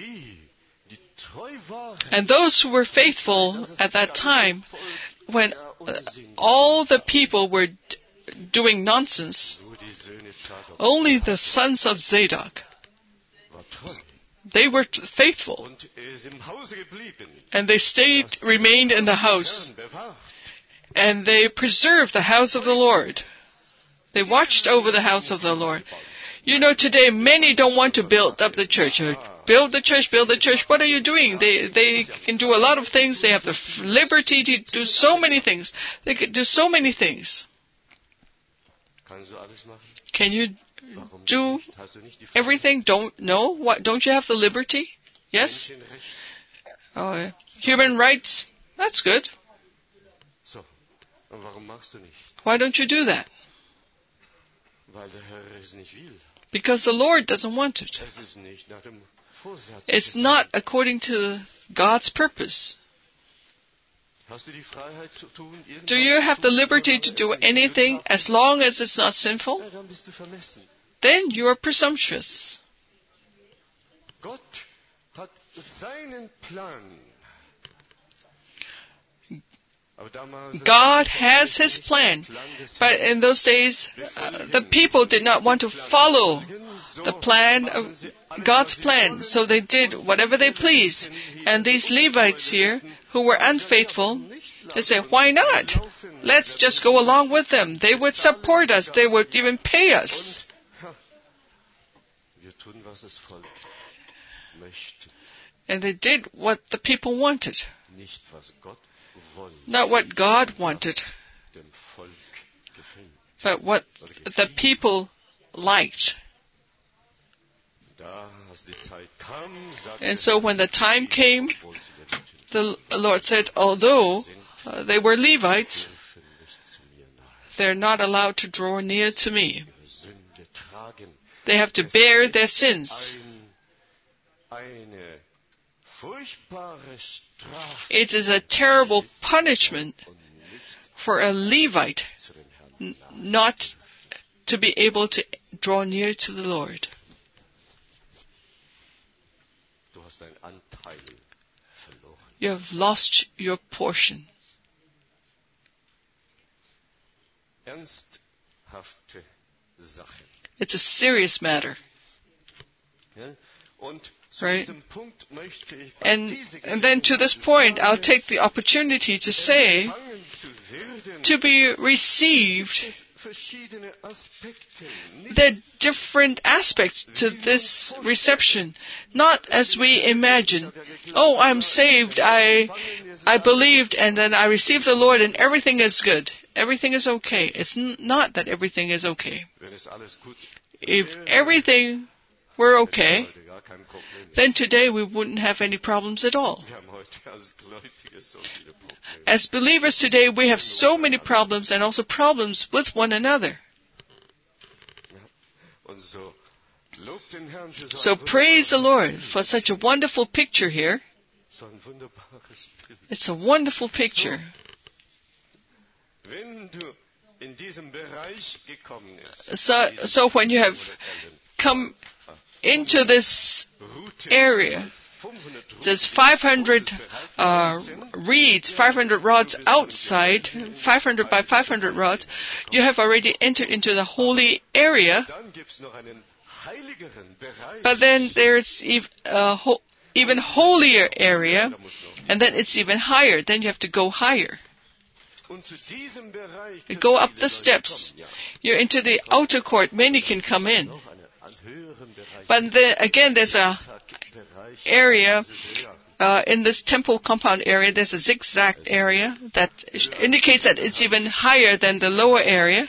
And those who were faithful at that time, when uh, all the people were d- doing nonsense, only the sons of Zadok, they were t- faithful. And they stayed, remained in the house. And they preserved the house of the Lord. They watched over the house of the Lord. You know, today many don't want to build up the church. Build the church, build the church. What are you doing? They they can do a lot of things. They have the liberty to do so many things. They can do so many things. Can you do everything? Don't know? What? Don't you have the liberty? Yes? Uh, human rights? That's good. Why don't you do that? Because the Lord doesn't want it. It's not according to God's purpose. Do you have the liberty to do anything as long as it's not sinful? Then you are presumptuous. God has His plan, but in those days, uh, the people did not want to follow the plan of God's plan, so they did whatever they pleased. And these Levites here, who were unfaithful, they said, why not? Let's just go along with them. They would support us. They would even pay us. And they did what the people wanted, not what God wanted, but what the people liked. And so when the time came, the Lord said, although uh, they were Levites, they're not allowed to draw near to me. They have to bear their sins. It is a terrible punishment for a Levite n- not to be able to draw near to the Lord. You have lost your portion. It's a serious matter. Right? And, and then to this point, I'll take the opportunity to say, to be received, there are different aspects to this reception, not as we imagine. Oh, I'm saved, I, I believed, and then I received the Lord, and everything is good. Everything is okay. It's n- not that everything is okay. If everything were okay, then today we wouldn't have any problems at all. As believers today, we have so many problems, and also problems with one another. So praise the Lord for such a wonderful picture here. It's a wonderful picture. So, so when you have come into this area, there's five hundred uh, reeds, five hundred rods outside, five hundred by five hundred rods. You have already entered into the holy area. But then there's a ho- even holier area, and then it's even higher. Then you have to go higher. You go up the steps. You're into the outer court. Many can come in. But then again, there's a area uh, in this temple compound area. There's a zigzag area that indicates that it's even higher than the lower area.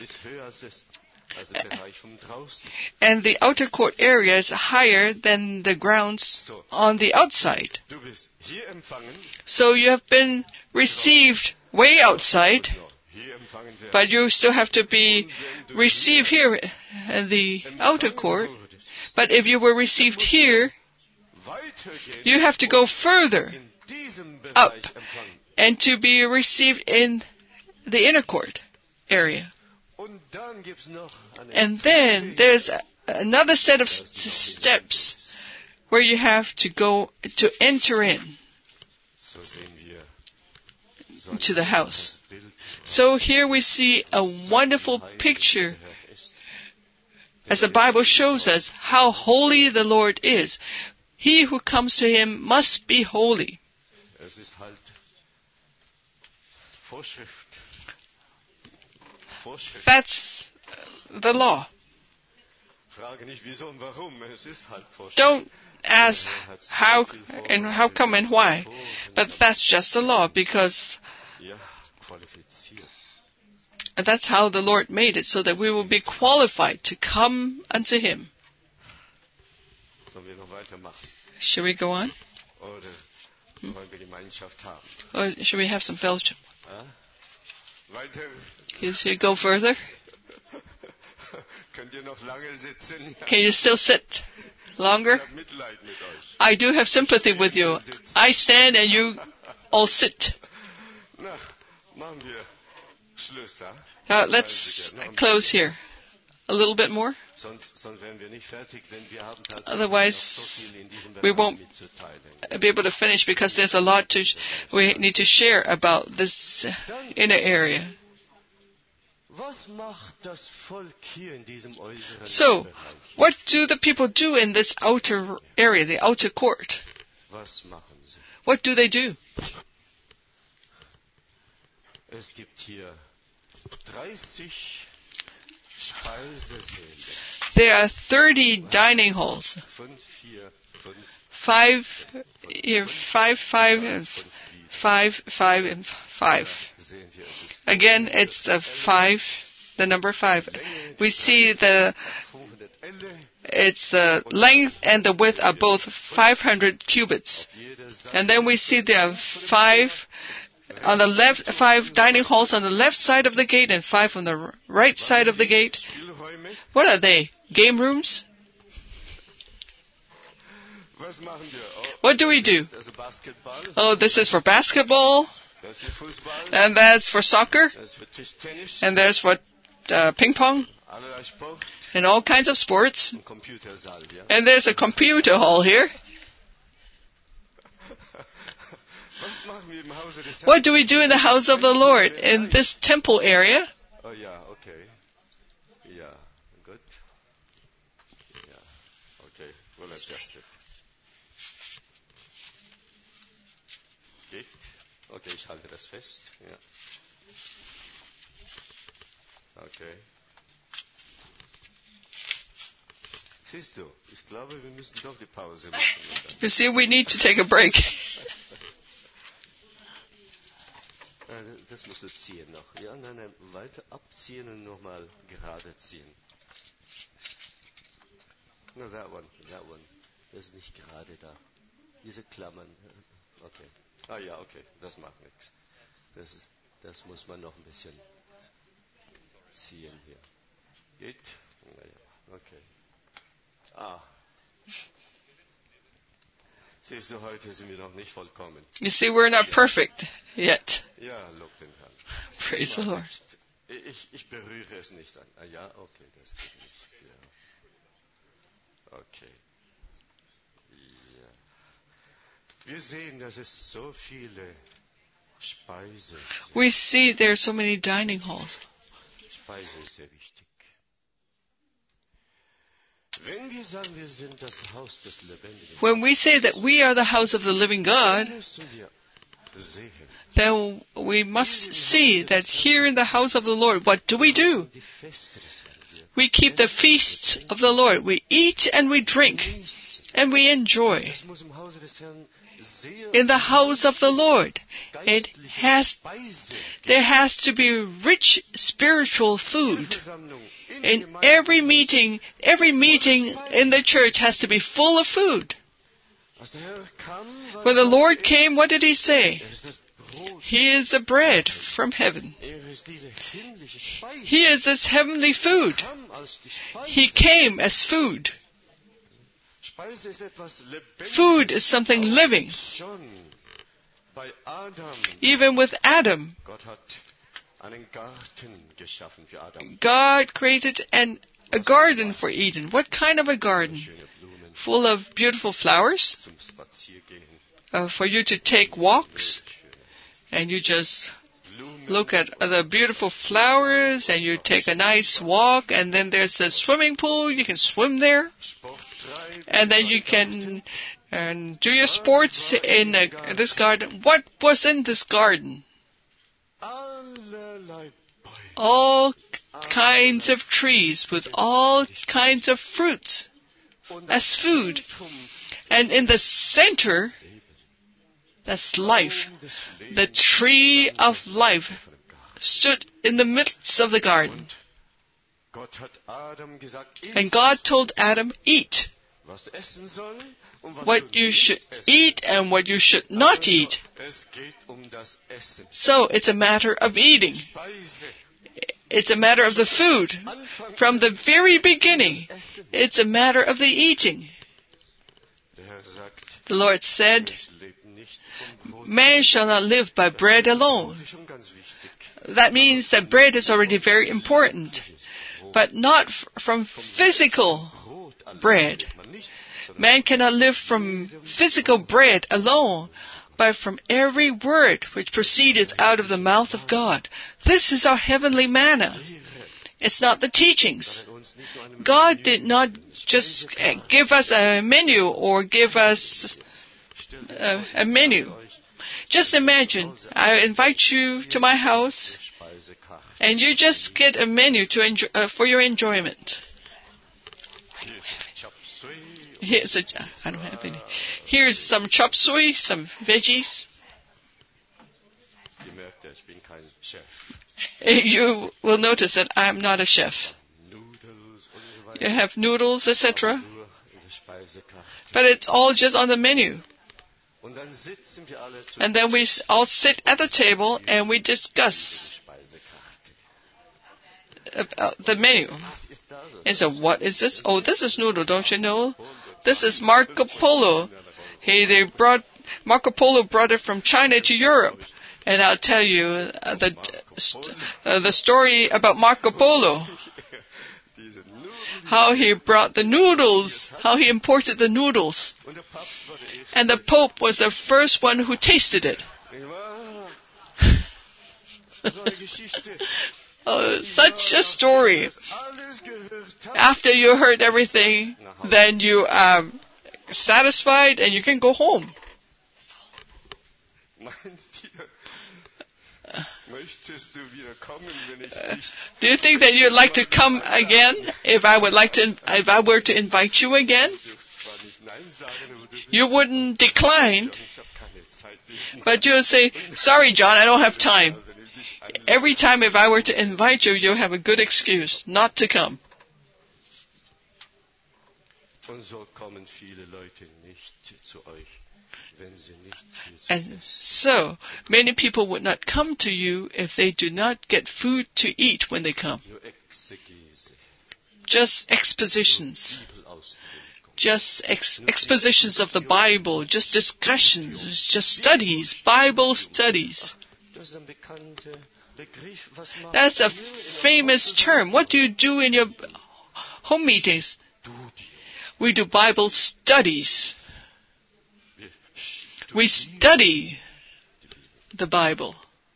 And the outer court area is higher than the grounds on the outside. So you have been received way outside, but you still have to be received here in the outer court. But if you were received here, you have to go further up and to be received in the inner court area. And then there's another set of steps where you have to go to enter in to the house. So here we see a wonderful picture, as the Bible shows us, how holy the Lord is. He who comes to Him must be holy. That's the law. Don't ask how and how come and why, but that's just the law, because And that's how the Lord made it, so that we will be qualified to come unto Him. Should we go on? Hmm? Or should we have some fellowship? Can you go further? Can you still sit longer? I do have sympathy with you. I stand and you all sit. Uh, let's close here. A little bit more? Otherwise, we won't be able to finish, because there's a lot to sh- we need to share about this inner area. So, what do the people do in this outer area, the outer court? What do they do? There are thirty dining halls. Five, here, five, five, and five, five, and five. Again, it's the five, the number five. We see the, it's the length and the width are both five hundred cubits. And then we see there are five on the left, five dining halls on the left side of the gate and five on the right side of the gate. What are they? Game rooms? What do we do? Oh, this is for basketball. And that's for soccer. And there's for uh, ping pong. And all kinds of sports. And there's a computer hall here. What do we do in the house of the Lord, in this temple area? Oh, yeah, okay. Yeah, good. Yeah, okay, we'll adjust it. Geht? Okay, ich halte das fest. Ja. Okay. Siehst du, ich glaube, wir müssen doch die Pause machen. You see, we need to take a break. Das musst du ziehen noch. Ja, nein, nein, weiter abziehen und nochmal gerade ziehen. No, that one, that one. Das ist nicht gerade da. Diese Klammern. Okay. Ah ja, okay, das macht nichts. Das, ist, das muss man noch ein bisschen ziehen hier. Geht? Naja, okay. Ah. Siehst du, heute sind wir noch nicht vollkommen. You see, we're not perfect yet. Ja, lob den Herrn. Praise the Lord. Ich, ich berühre es nicht an. Ah ja, okay, das geht nicht. Ja. Okay. Ja. Wir sehen, dass es so viele Speise sind. We see there are so many dining halls. Speise ist sehr wichtig. Wenn wir sagen, wir sind das Haus des Lebendigen, when we say that we are the house of the living God, then we must see that here in the house of the Lord, what do we do? We keep the feasts of the Lord. We eat and we drink and we enjoy. In the house of the Lord, it has, there has to be rich spiritual food. In every meeting, every meeting in the church has to be full of food. When the Lord came, what did He say? He is the bread from heaven. He is this heavenly food. He came as food. Food is something living. Even with Adam, God created an, a garden for Eden. What kind of a garden? Full of beautiful flowers? Uh, for you to take walks? And you just look at the beautiful flowers and you take a nice walk, and then there's a swimming pool. You can swim there. And then you can uh, do your sports in a, this garden. What was in this garden? All kinds of trees with all kinds of fruits as food. And in the center, that's life. The tree of life stood in the midst of the garden. And God told Adam, eat what you should eat and what you should not eat. So it's a matter of eating. It's a matter of the food. From the very beginning, it's a matter of the eating. The Lord said, man shall not live by bread alone. That means that bread is already very important, but not f- from physical bread. Man cannot live from physical bread alone, but from every word which proceedeth out of the mouth of God. This is our heavenly manna. It's not the teachings. God did not just give us a menu or give us a, a menu. Just imagine, I invite you to my house, and you just get a menu to enjoy, uh, for your enjoyment. Here's a, I don't have any. Here's some chop suey, some veggies. You will notice that I'm not a chef. You have noodles, et cetera. But it's all just on the menu. And then we all sit at the table and we discuss about the menu. And so, what is this? Oh, this is noodle, don't you know? This is Marco Polo. Hey, they brought Marco Polo brought it from China to Europe. And I'll tell you uh, the uh, the story about Marco Polo. How he brought the noodles, how he imported the noodles. And the Pope was the first one who tasted it. Oh, such a story. After you heard everything, then you are satisfied and you can go home. Uh, do you think that you'd like to come again if I would like to, if I were to invite you again? You wouldn't decline, but you'll say, sorry, John, I don't have time. Every time if I were to invite you, you'll have a good excuse not to come. And so, many people would not come to you if they do not get food to eat when they come. Just expositions. Just ex- expositions of the Bible. Just discussions. Just studies. Bible studies. That's a famous term. What do you do in your home meetings? We do Bible studies. We study the Bible.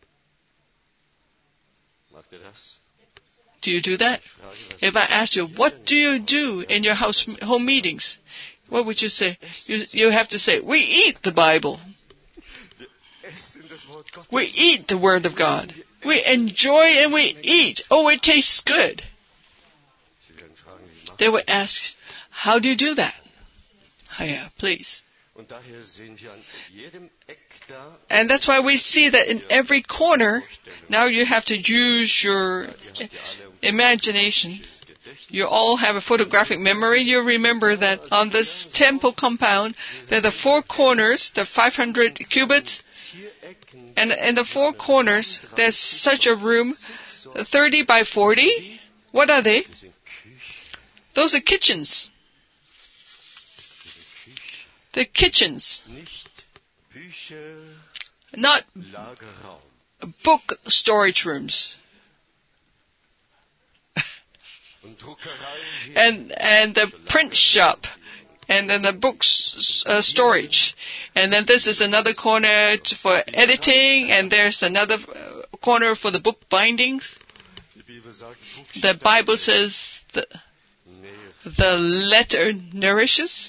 Do you do that? If I ask you, what do you do in your house home meetings? What would you say? You, you have to say, we eat the Bible. We eat the Word of God. We enjoy and we eat. Oh, it tastes good. They would ask, how do you do that? Oh, yeah, please. And that's why we see that in every corner, now you have to use your imagination. You all have a photographic memory. You remember that on this temple compound, there are the four corners, the five hundred cubits, and in the four corners, there's such a room, thirty by forty. What are they? Those are kitchens. The kitchens. Not book storage rooms. and and the print shop. And then the books uh, storage. And then this is another corner t- for editing. And there's another uh, corner for the book bindings. The Bible says the, the letter nourishes.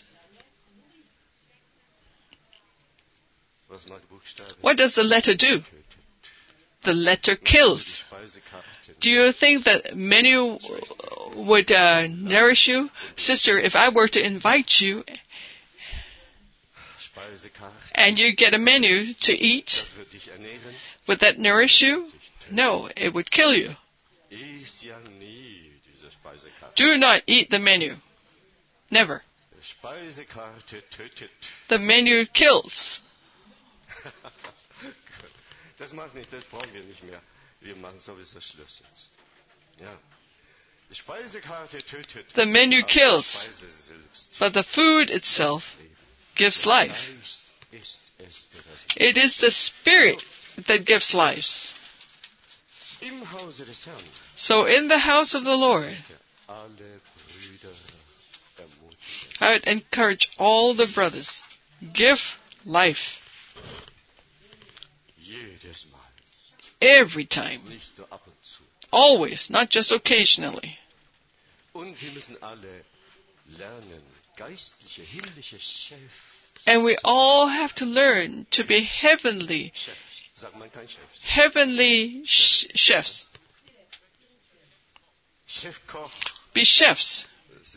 What does the letter do? The letter kills. Do you think that many would uh, nourish you? Sister, if I were to invite you, and you get a menu to eat, would that nourish you? No, it would kill you. Do not eat the menu. Never. The menu kills. Das macht nichts, das brauchen wir nicht mehr. Wir machen sowieso Schluss jetzt. Ja. Die Speisekarte tötet. The menu kills, but the food itself gives life. It is the Spirit that gives life. So in the house of the Lord, I would encourage all the brothers, give life. Every time. Always, not just occasionally. And we all have to learn to be heavenly, heavenly sh- chefs. Be chefs.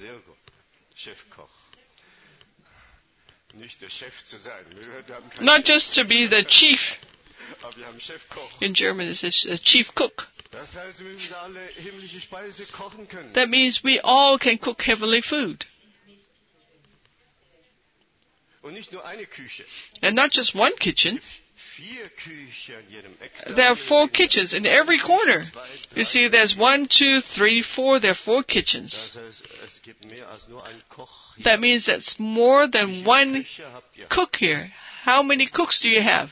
Not just to be the chief. In German, it says a chief cook. That means we all can cook heavenly food. And not just one kitchen. There are four kitchens in every corner. You see, there's one, two, three, four. There are four kitchens. That means that's more than one cook here. How many cooks do you have?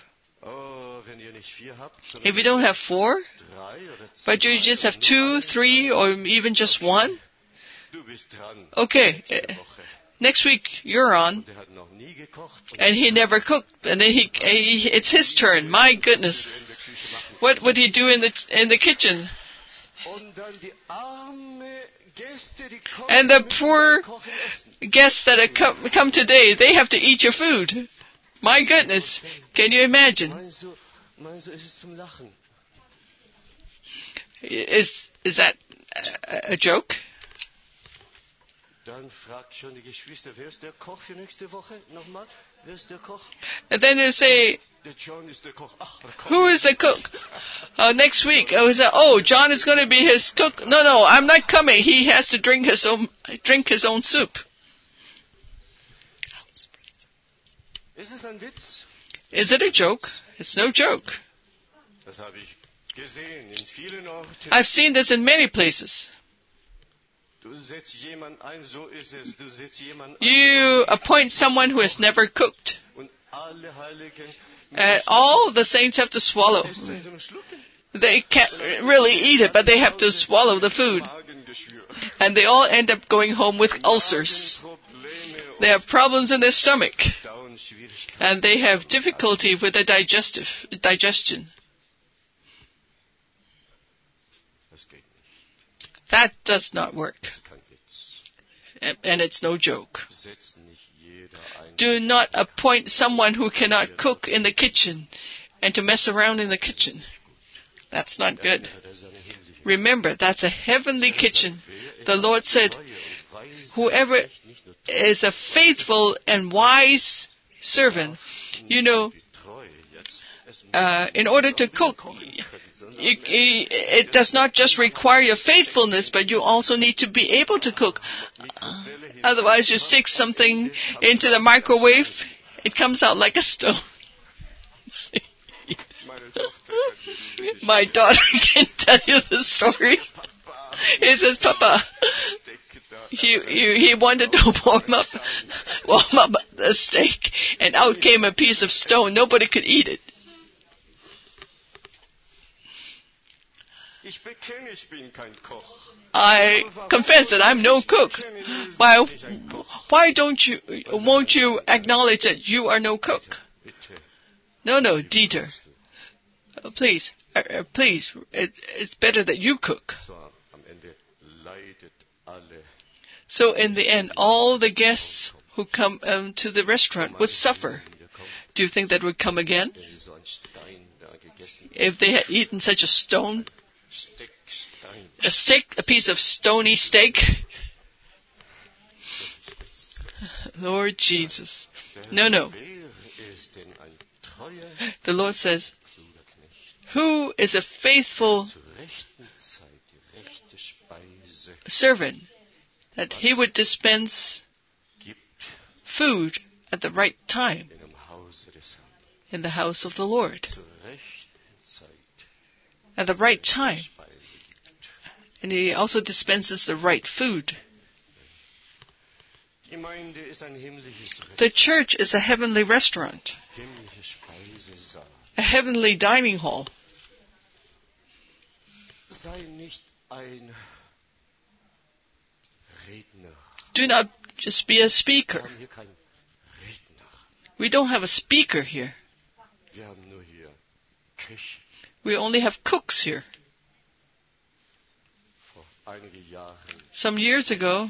If you don't have four, but you just have two, three, or even just one, okay, uh, next week you're on, and he never cooked, and then he, he it's his turn. My goodness, what would he do in the in the kitchen? And the poor guests that have come, come today, they have to eat your food. My goodness, can you imagine? Is is that a, a joke? And then they say, who is the cook? Uh, next week, I was like, oh, John is going to be his cook. No, no, I'm not coming. He has to drink his own drink his own soup. Is it a joke? It's no joke. I've seen this in many places. You appoint someone who has never cooked. And all the saints have to swallow. They can't really eat it, but they have to swallow the food. And they all end up going home with ulcers. They have problems in their stomach. And they have difficulty with their digestive digestion. That does not work. And it's no joke. Do not appoint someone who cannot cook in the kitchen and to mess around in the kitchen. That's not good. Remember, that's a heavenly kitchen. The Lord said, whoever is a faithful and wise servant, you know, uh, in order to cook, you, you, it does not just require your faithfulness, but you also need to be able to cook. Uh, otherwise, you stick something into the microwave, it comes out like a stone. My daughter can tell you the story. He says, Papa, he, he, he wanted to warm up, warm up the steak, and out came a piece of stone. Nobody could eat it. I confess that I'm no cook. Why, why don't you, won't you acknowledge that you are no cook? No, no, Dieter. Uh, please, uh, please, it, it's better that you cook. So in the end, all the guests who come um, to the restaurant would suffer. Do you think that would come again? If they had eaten such a stone? A steak, a piece of stony steak? Lord Jesus. No, no. The Lord says, who is a faithful servant, that he would dispense food at the right time in the house of the Lord. At the right time. And he also dispenses the right food. The church is a heavenly restaurant, a heavenly dining hall. Do not just be a speaker. We don't have a speaker here. We only have cooks here. Some years ago,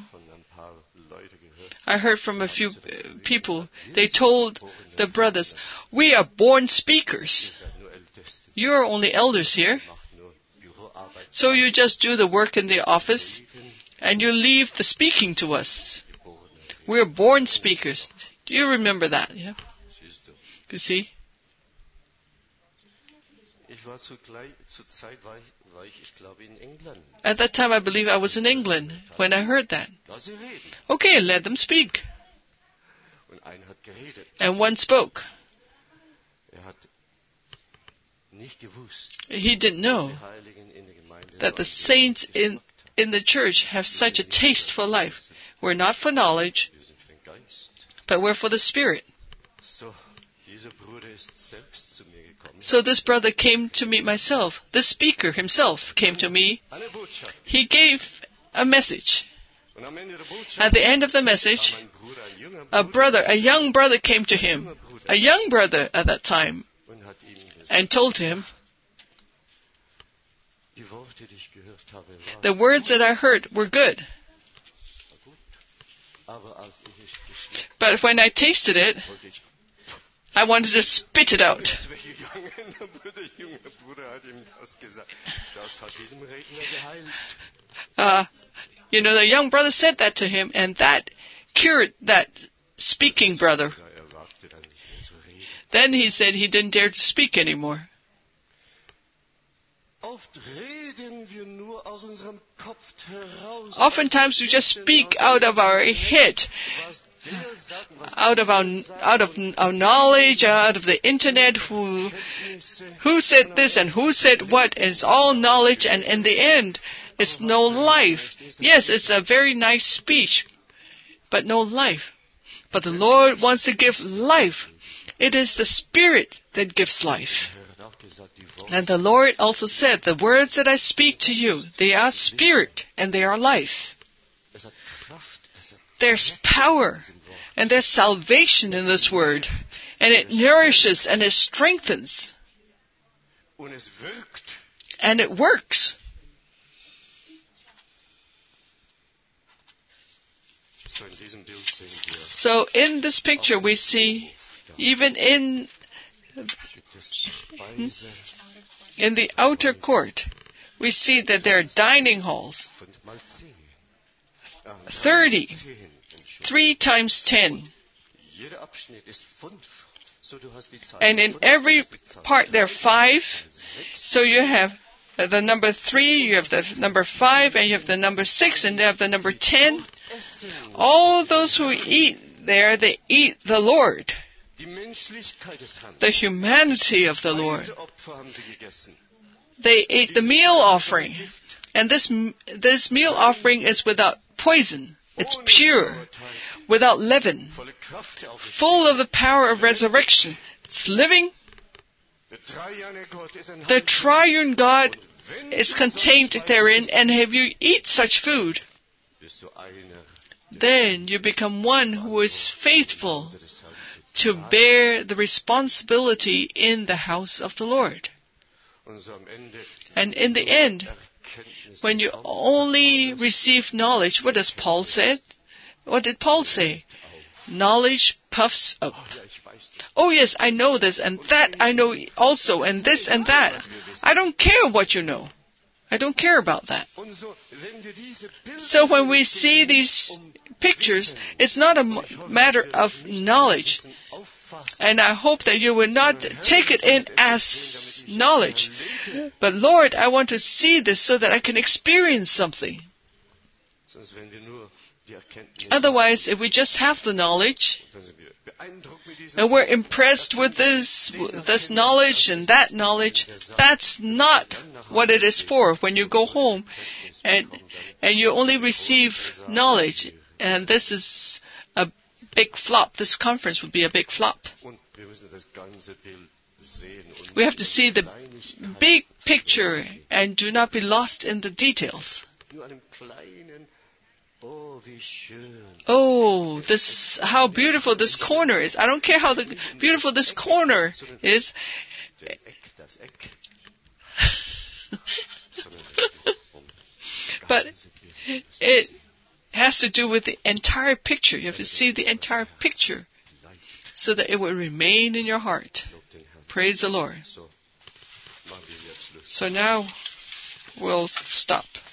I heard from a few people, they told the brothers, we are born speakers. You are only elders here. So you just do the work in the office, and you leave the speaking to us. We are born speakers. Do you remember that? Yeah. You see? At that time, I believe I was in England when I heard that. Okay, let them speak. And one spoke. He didn't know that the saints in, in the church have such a taste for life. We're not for knowledge, but we're for the Spirit. So this brother came to me myself. The speaker himself came to me. He gave a message. At the end of the message, a brother, a young brother came to him, a young brother at that time, and told him, the words that I heard were good. But when I tasted it, I wanted to spit it out. Uh, you know, the young brother said that to him, and that cured that speaking brother. Then he said he didn't dare to speak anymore. Oftentimes we just speak out of our head, out of our out of our knowledge, out of the internet. Who who said this and who said what? It's all knowledge, and in the end, it's no life. Yes, it's a very nice speech, but no life. But the Lord wants to give life. It is the Spirit that gives life. And the Lord also said, the words that I speak to you, they are spirit and they are life. There's power and there's salvation in this word. And it nourishes and it strengthens. And it works. So in this picture we see, even in in the outer court, we see that there are dining halls. Thirty. Three times ten. And in every part there are five. So you have the number three, you have the number five, and you have the number six, and you have the number ten. All those who eat there, they eat the Lord. The humanity of the Lord. They ate the meal offering. And this, this meal offering is without poison. It's pure, without leaven, full of the power of resurrection. It's living. The triune God is contained therein, and if you eat such food, then you become one who is faithful to bear the responsibility in the house of the Lord. And in the end, when you only receive knowledge, what does Paul say? What did Paul say? Knowledge puffs up. Oh yes, I know this and that I know also, and this and that. I don't care what you know. I don't care about that. So when we see these pictures, it's not a matter of knowledge. And I hope that you will not take it in as knowledge. But Lord, I want to see this so that I can experience something. Otherwise, if we just have the knowledge, and we're impressed with this, this knowledge and that knowledge, that's not what it is for. When you go home and, and you only receive knowledge, and this is a big flop. This conference would be a big flop. We have to see the big picture and do not be lost in the details. Oh, this, how beautiful this corner is. I don't care how the, beautiful this corner is. But it has to do with the entire picture. You have to see the entire picture so that it will remain in your heart. Praise the Lord. So now we'll stop.